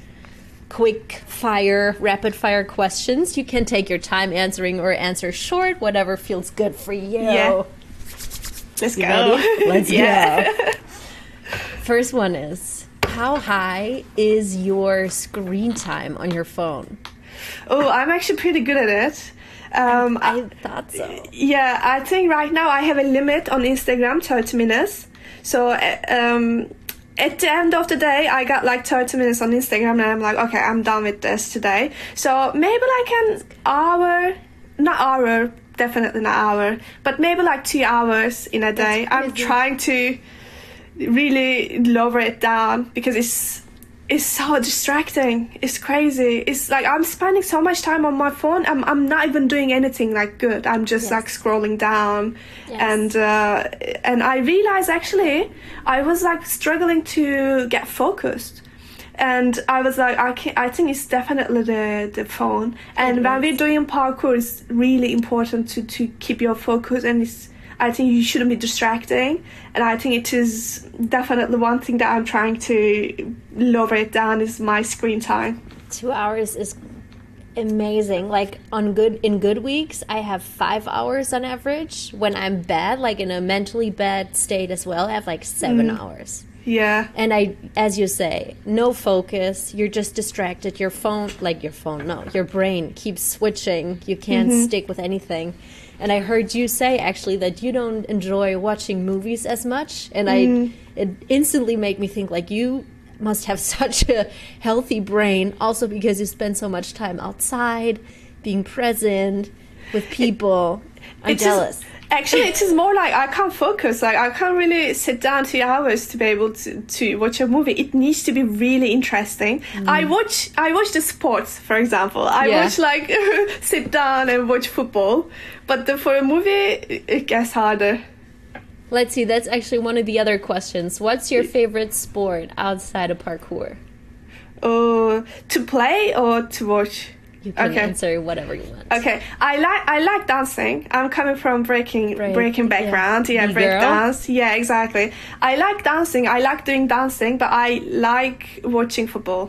rapid fire questions. You can take your time answering or answer short, whatever feels good for you. Yeah. Let's go. Ready? Let's go. First one is, how high is your screen time on your phone? Oh, I'm actually pretty good at it. I thought so. Yeah, I think right now I have a limit on Instagram, 30 minutes. So at the end of the day, I got like 30 minutes on Instagram and I'm like, okay, I'm done with this today. So maybe like definitely not hour, but maybe like 2 hours in a day. I'm trying to really lower it down because it's so distracting. It's crazy. It's like I'm spending so much time on my phone. I'm not even doing anything like good. I'm just like scrolling down, and I realized actually I was like struggling to get focused, and I was like I think it's definitely the phone. And when we're doing parkour, it's really important to keep your focus, and I think you shouldn't be distracting, and I think it is definitely one thing that I'm trying to lower it down is my screen time. 2 hours is amazing. Like in good weeks, I have 5 hours on average. When I'm bad, like in a mentally bad state as well, I have like 7 hours. Yeah. And as you say, no focus. You're just distracted. Your brain keeps switching. You can't stick with anything. And I heard you say, actually, that you don't enjoy watching movies as much. And it instantly made me think, like, you must have such a healthy brain, also because you spend so much time outside, being present with people. I'm jealous. Actually, it is more like I can't focus. Like, I can't really sit down 2 hours to be able to watch a movie. It needs to be really interesting. I watch the sports, for example. I watch like sit down and watch football. But for a movie, it gets harder. Let's see. That's actually one of the other questions. What's your favorite sport outside of parkour? To play or to watch? You can answer whatever you want. Okay, I like dancing. I'm coming from breaking background. Yeah, break dance. Yeah, exactly. I like dancing. I like doing dancing, but I like watching football.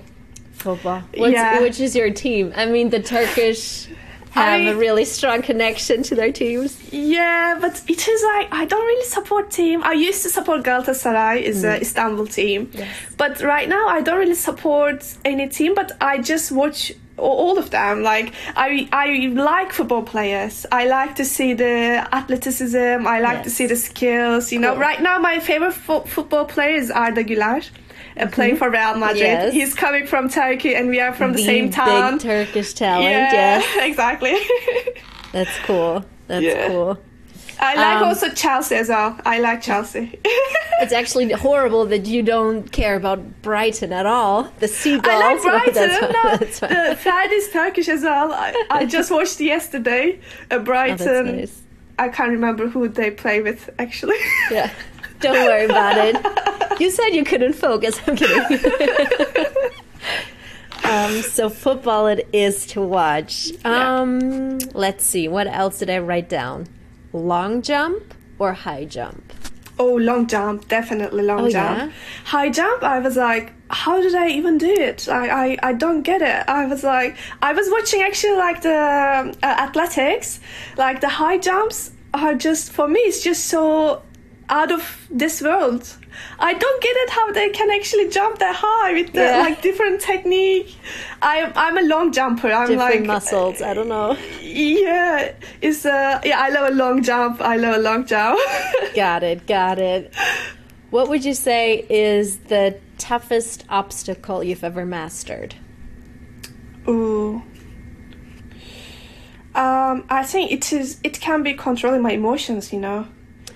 Which is your team? I mean, the Turkish have a really strong connection to their teams. Yeah, but it is like I don't really support team. I used to support Galatasaray, is a Istanbul team, but right now I don't really support any team. But I just watch all of them. Like I like football players. I like to see the athleticism. I like to see the skills. You know, right now my favorite football player is Arda Güler, playing for Real Madrid. Yes. He's coming from Turkey, and we are from the same town. Big Turkish talent. Yes, exactly. That's cool. That's cool. I like also Chelsea as well. I like Chelsea. It's actually horrible that you don't care about Brighton at all. The Seagulls. I like Brighton. The flag is Turkish as well. I just watched yesterday. Brighton. Oh, that's nice. I can't remember who they play with, actually. Yeah. Don't worry about it. You said you couldn't focus. I'm kidding. So football it is to watch. Let's see. What else did I write down? Long jump or high jump? Oh, long jump. Definitely long jump. Yeah? High jump, I was like, how did I even do it? I don't get it. I was watching actually like the athletics. Like the high jumps are just, for me, it's just so out of this world. I don't get it how they can actually jump that high with the like different technique. I'm a long jumper. I'm different like muscles. I don't know. Yeah, it's I love a long jump. Got it. What would you say is the toughest obstacle you've ever mastered? Ooh. I think it can be controlling my emotions, you know.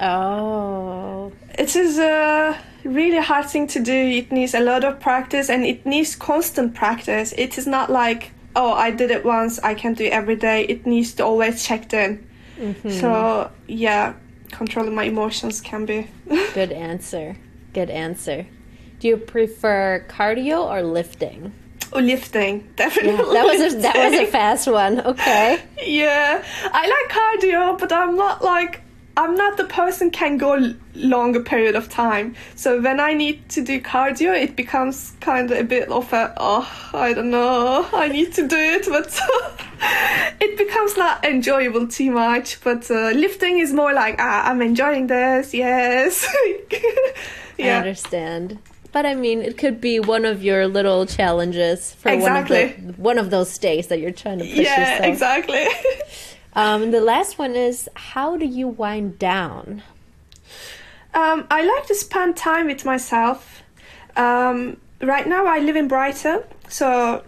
Oh. It is a really hard thing to do. It needs a lot of practice, and it needs constant practice. It is not like, oh, I did it once, I can do it every day. It needs to always check in. Mm-hmm. So, yeah, controlling my emotions can be. Good answer. Do you prefer cardio or lifting? Oh, lifting, definitely. Yeah, that was a fast one. Okay. Yeah, I like cardio, but I'm not the person can go longer period of time. So when I need to do cardio, it becomes kind of a bit of I don't know, I need to do it, but it becomes not enjoyable too much. But lifting is more like, I'm enjoying this, yes. Yeah. I understand. But I mean, it could be one of your little challenges for one of those days that you're trying to push yourself. Yeah, exactly. The last one is, how do you wind down? I like to spend time with myself. Right now I live in Brighton, so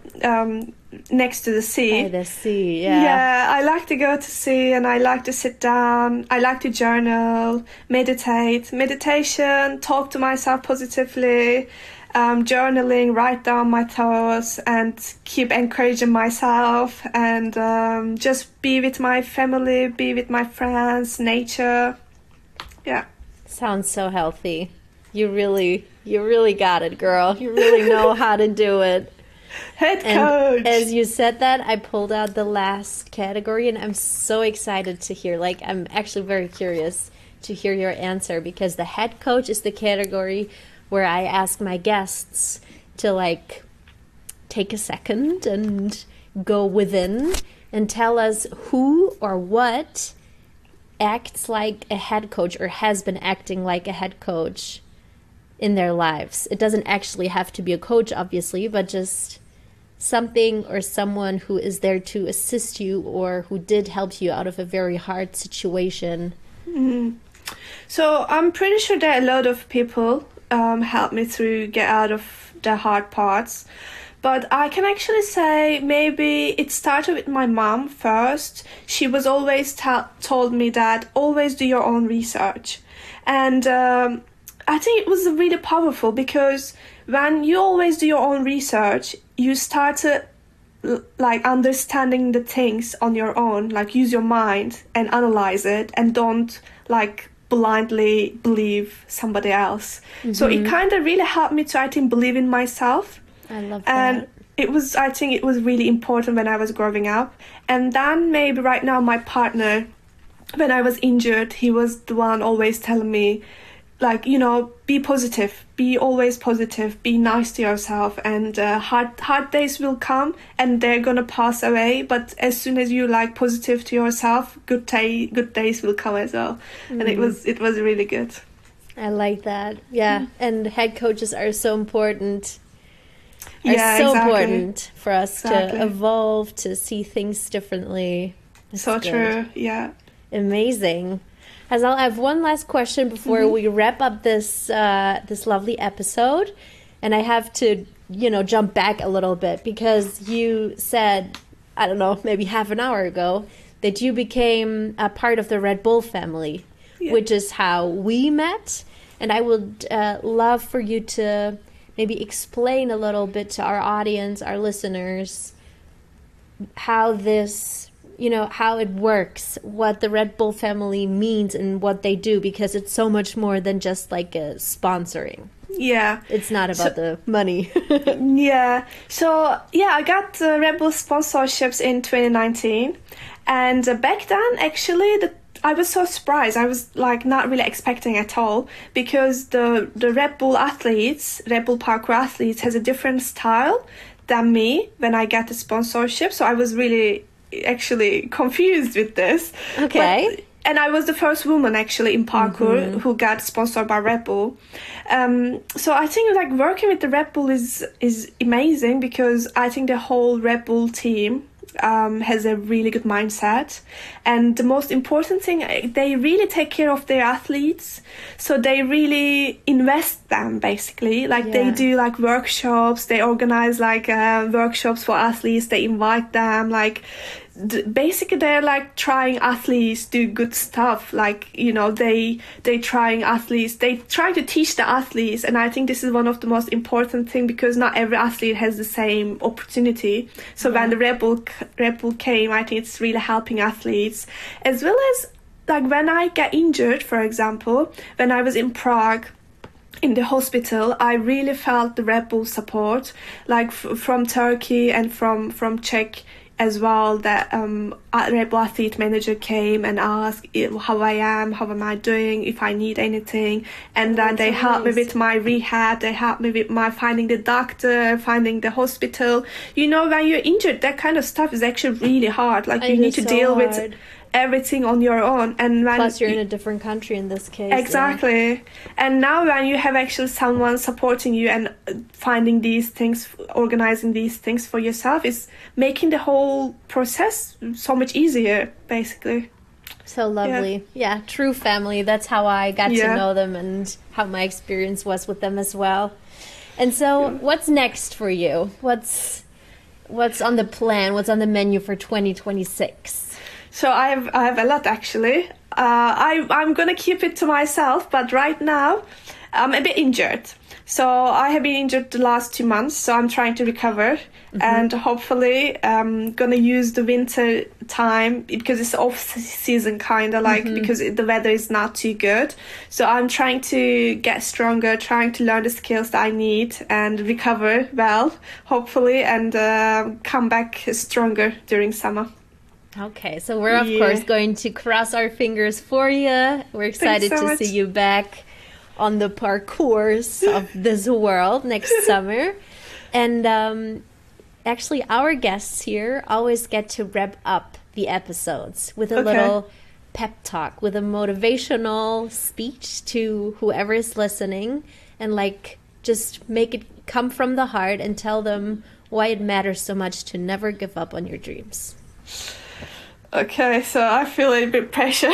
next to the sea. By the sea, yeah. Yeah, I like to go to sea, and I like to sit down. I like to journal, meditate. Meditation, talk to myself positively. Journaling, write down my thoughts, and keep encouraging myself, and just be with my family, be with my friends, nature. Yeah. Sounds so healthy. You really got it, girl. You really know how to do it. Head coach. And as you said that, I pulled out the last category, and I'm so excited to hear. Like, I'm actually very curious to hear your answer, because the head coach is the category where I ask my guests to like take a second and go within and tell us who or what acts like a head coach or has been acting like a head coach in their lives. It doesn't actually have to be a coach, obviously, but just something or someone who is there to assist you or who did help you out of a very hard situation. Mm-hmm. So I'm pretty sure there are a lot of people help me through get out of the hard parts, but I can actually say maybe it started with my mom first. She was always told me that always do your own research, and I think it was really powerful, because when you always do your own research, you start to like understanding the things on your own, like use your mind and analyze it, and don't like blindly believe somebody else. Mm-hmm. So it kind of really helped me to, I think, believe in myself. I love that. And I think it was really important when I was growing up. And then maybe right now my partner, when I was injured, he was the one always telling me, like, you know, be positive, be always positive, be nice to yourself, and hard days will come and they're gonna pass away, but as soon as you like positive to yourself, good days will come as well. And it was really good. I like that. Yeah. And head coaches are so important. Important for us to evolve, to see things differently. That's so good. True. Yeah. Amazing. Hazal, I have one last question before we wrap up this lovely episode, and I have to, jump back a little bit, because you said, I don't know, maybe half an hour ago, that you became a part of the Red Bull family, which is how we met, and I would love for you to maybe explain a little bit to our audience, our listeners, how this, how it works, what the Red Bull family means and what they do, because it's so much more than just like a sponsoring. Yeah. It's not about the money. Yeah. So, I got Red Bull sponsorships in 2019. And back then, actually, I was so surprised. I was like not really expecting at all, because the Red Bull parkour athletes has a different style than me when I get the sponsorship. So I was really actually confused with this. Okay. and I was the first woman actually in parkour who got sponsored by Red Bull. So I think like working with the Red Bull is amazing, because I think the whole Red Bull team has a really good mindset, and the most important thing, they really take care of their athletes, so they really invest them basically, like they do like workshops, they organize like workshops for athletes, they invite them, like basically they're like trying athletes do good stuff, like, you know, they trying athletes, they try to teach the athletes. And I think this is one of the most important thing, because not every athlete has the same opportunity. So when the Red Bull came, I think it's really helping athletes, as well as like when I get injured, for example, when I was in Prague in the hospital, I really felt the Red Bull support, like from Turkey and from Czech as well, that Red Bull athlete manager came and asked how I am, how am I doing, if I need anything, and then they helped me with my rehab, they helped me with my finding the doctor, finding the hospital. You know, when you're injured, that kind of stuff is actually really hard, like you need to deal with everything on your own. And when plus you're in a different country in this case. Exactly. And now when you have actually someone supporting you and finding these things, organizing these things for yourself, is making the whole process so much easier, basically. So lovely. Yeah, true family. That's how I got to know them, and how my experience was with them as well. And so what's next for you? What's on the plan? What's on the menu for 2026? So I have a lot, actually. I'm gonna keep it to myself, but right now I'm a bit injured. So I have been injured the last 2 months, so I'm trying to recover, and hopefully I'm gonna use the winter time, because it's off season kind of like, because the weather is not too good. So I'm trying to get stronger, trying to learn the skills that I need and recover well, hopefully, and come back stronger during summer. Okay, so we're of course going to cross our fingers for you. We're excited to see you back on the parkours of this world next summer. And actually, our guests here always get to wrap up the episodes with a little pep talk, with a motivational speech to whoever is listening, and like just make it come from the heart and tell them why it matters so much to never give up on your dreams. Okay, so I feel a bit pressure.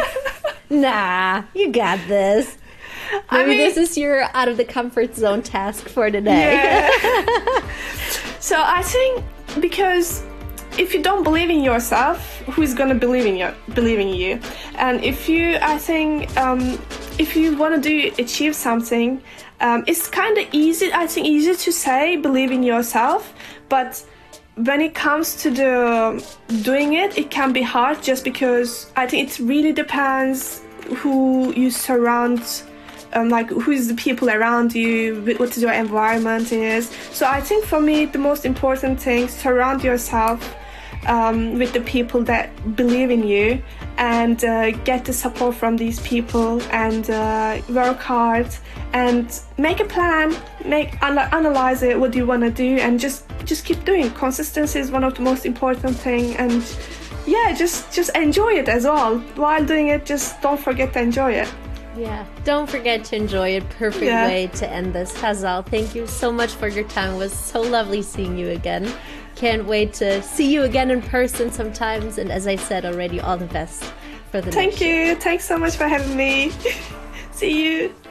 Nah, you got this. Maybe this is your out of the comfort zone task for today. Yeah. So I think, because if you don't believe in yourself, who's gonna believe in you? And if you, I think, if you want to achieve something, it's kind of easy. I think easy to say believe in yourself, but when it comes to the doing it, it can be hard, just because I think it really depends who you surround, like who's the people around you, what your environment is. So I think for me, the most important thing, surround yourself with the people that believe in you, and get the support from these people, and work hard and make a plan, analyze it, what do you want to do, and just keep doing. Consistency is one of the most important thing, and just enjoy it as well. While doing it, just don't forget to enjoy it. Yeah, don't forget to enjoy it. Perfect way to end this. Hazal, thank you so much for your time. It was so lovely seeing you again. Can't wait to see you again in person sometimes. And as I said already, all the best for the next year. Thank you. Thanks so much for having me. See you.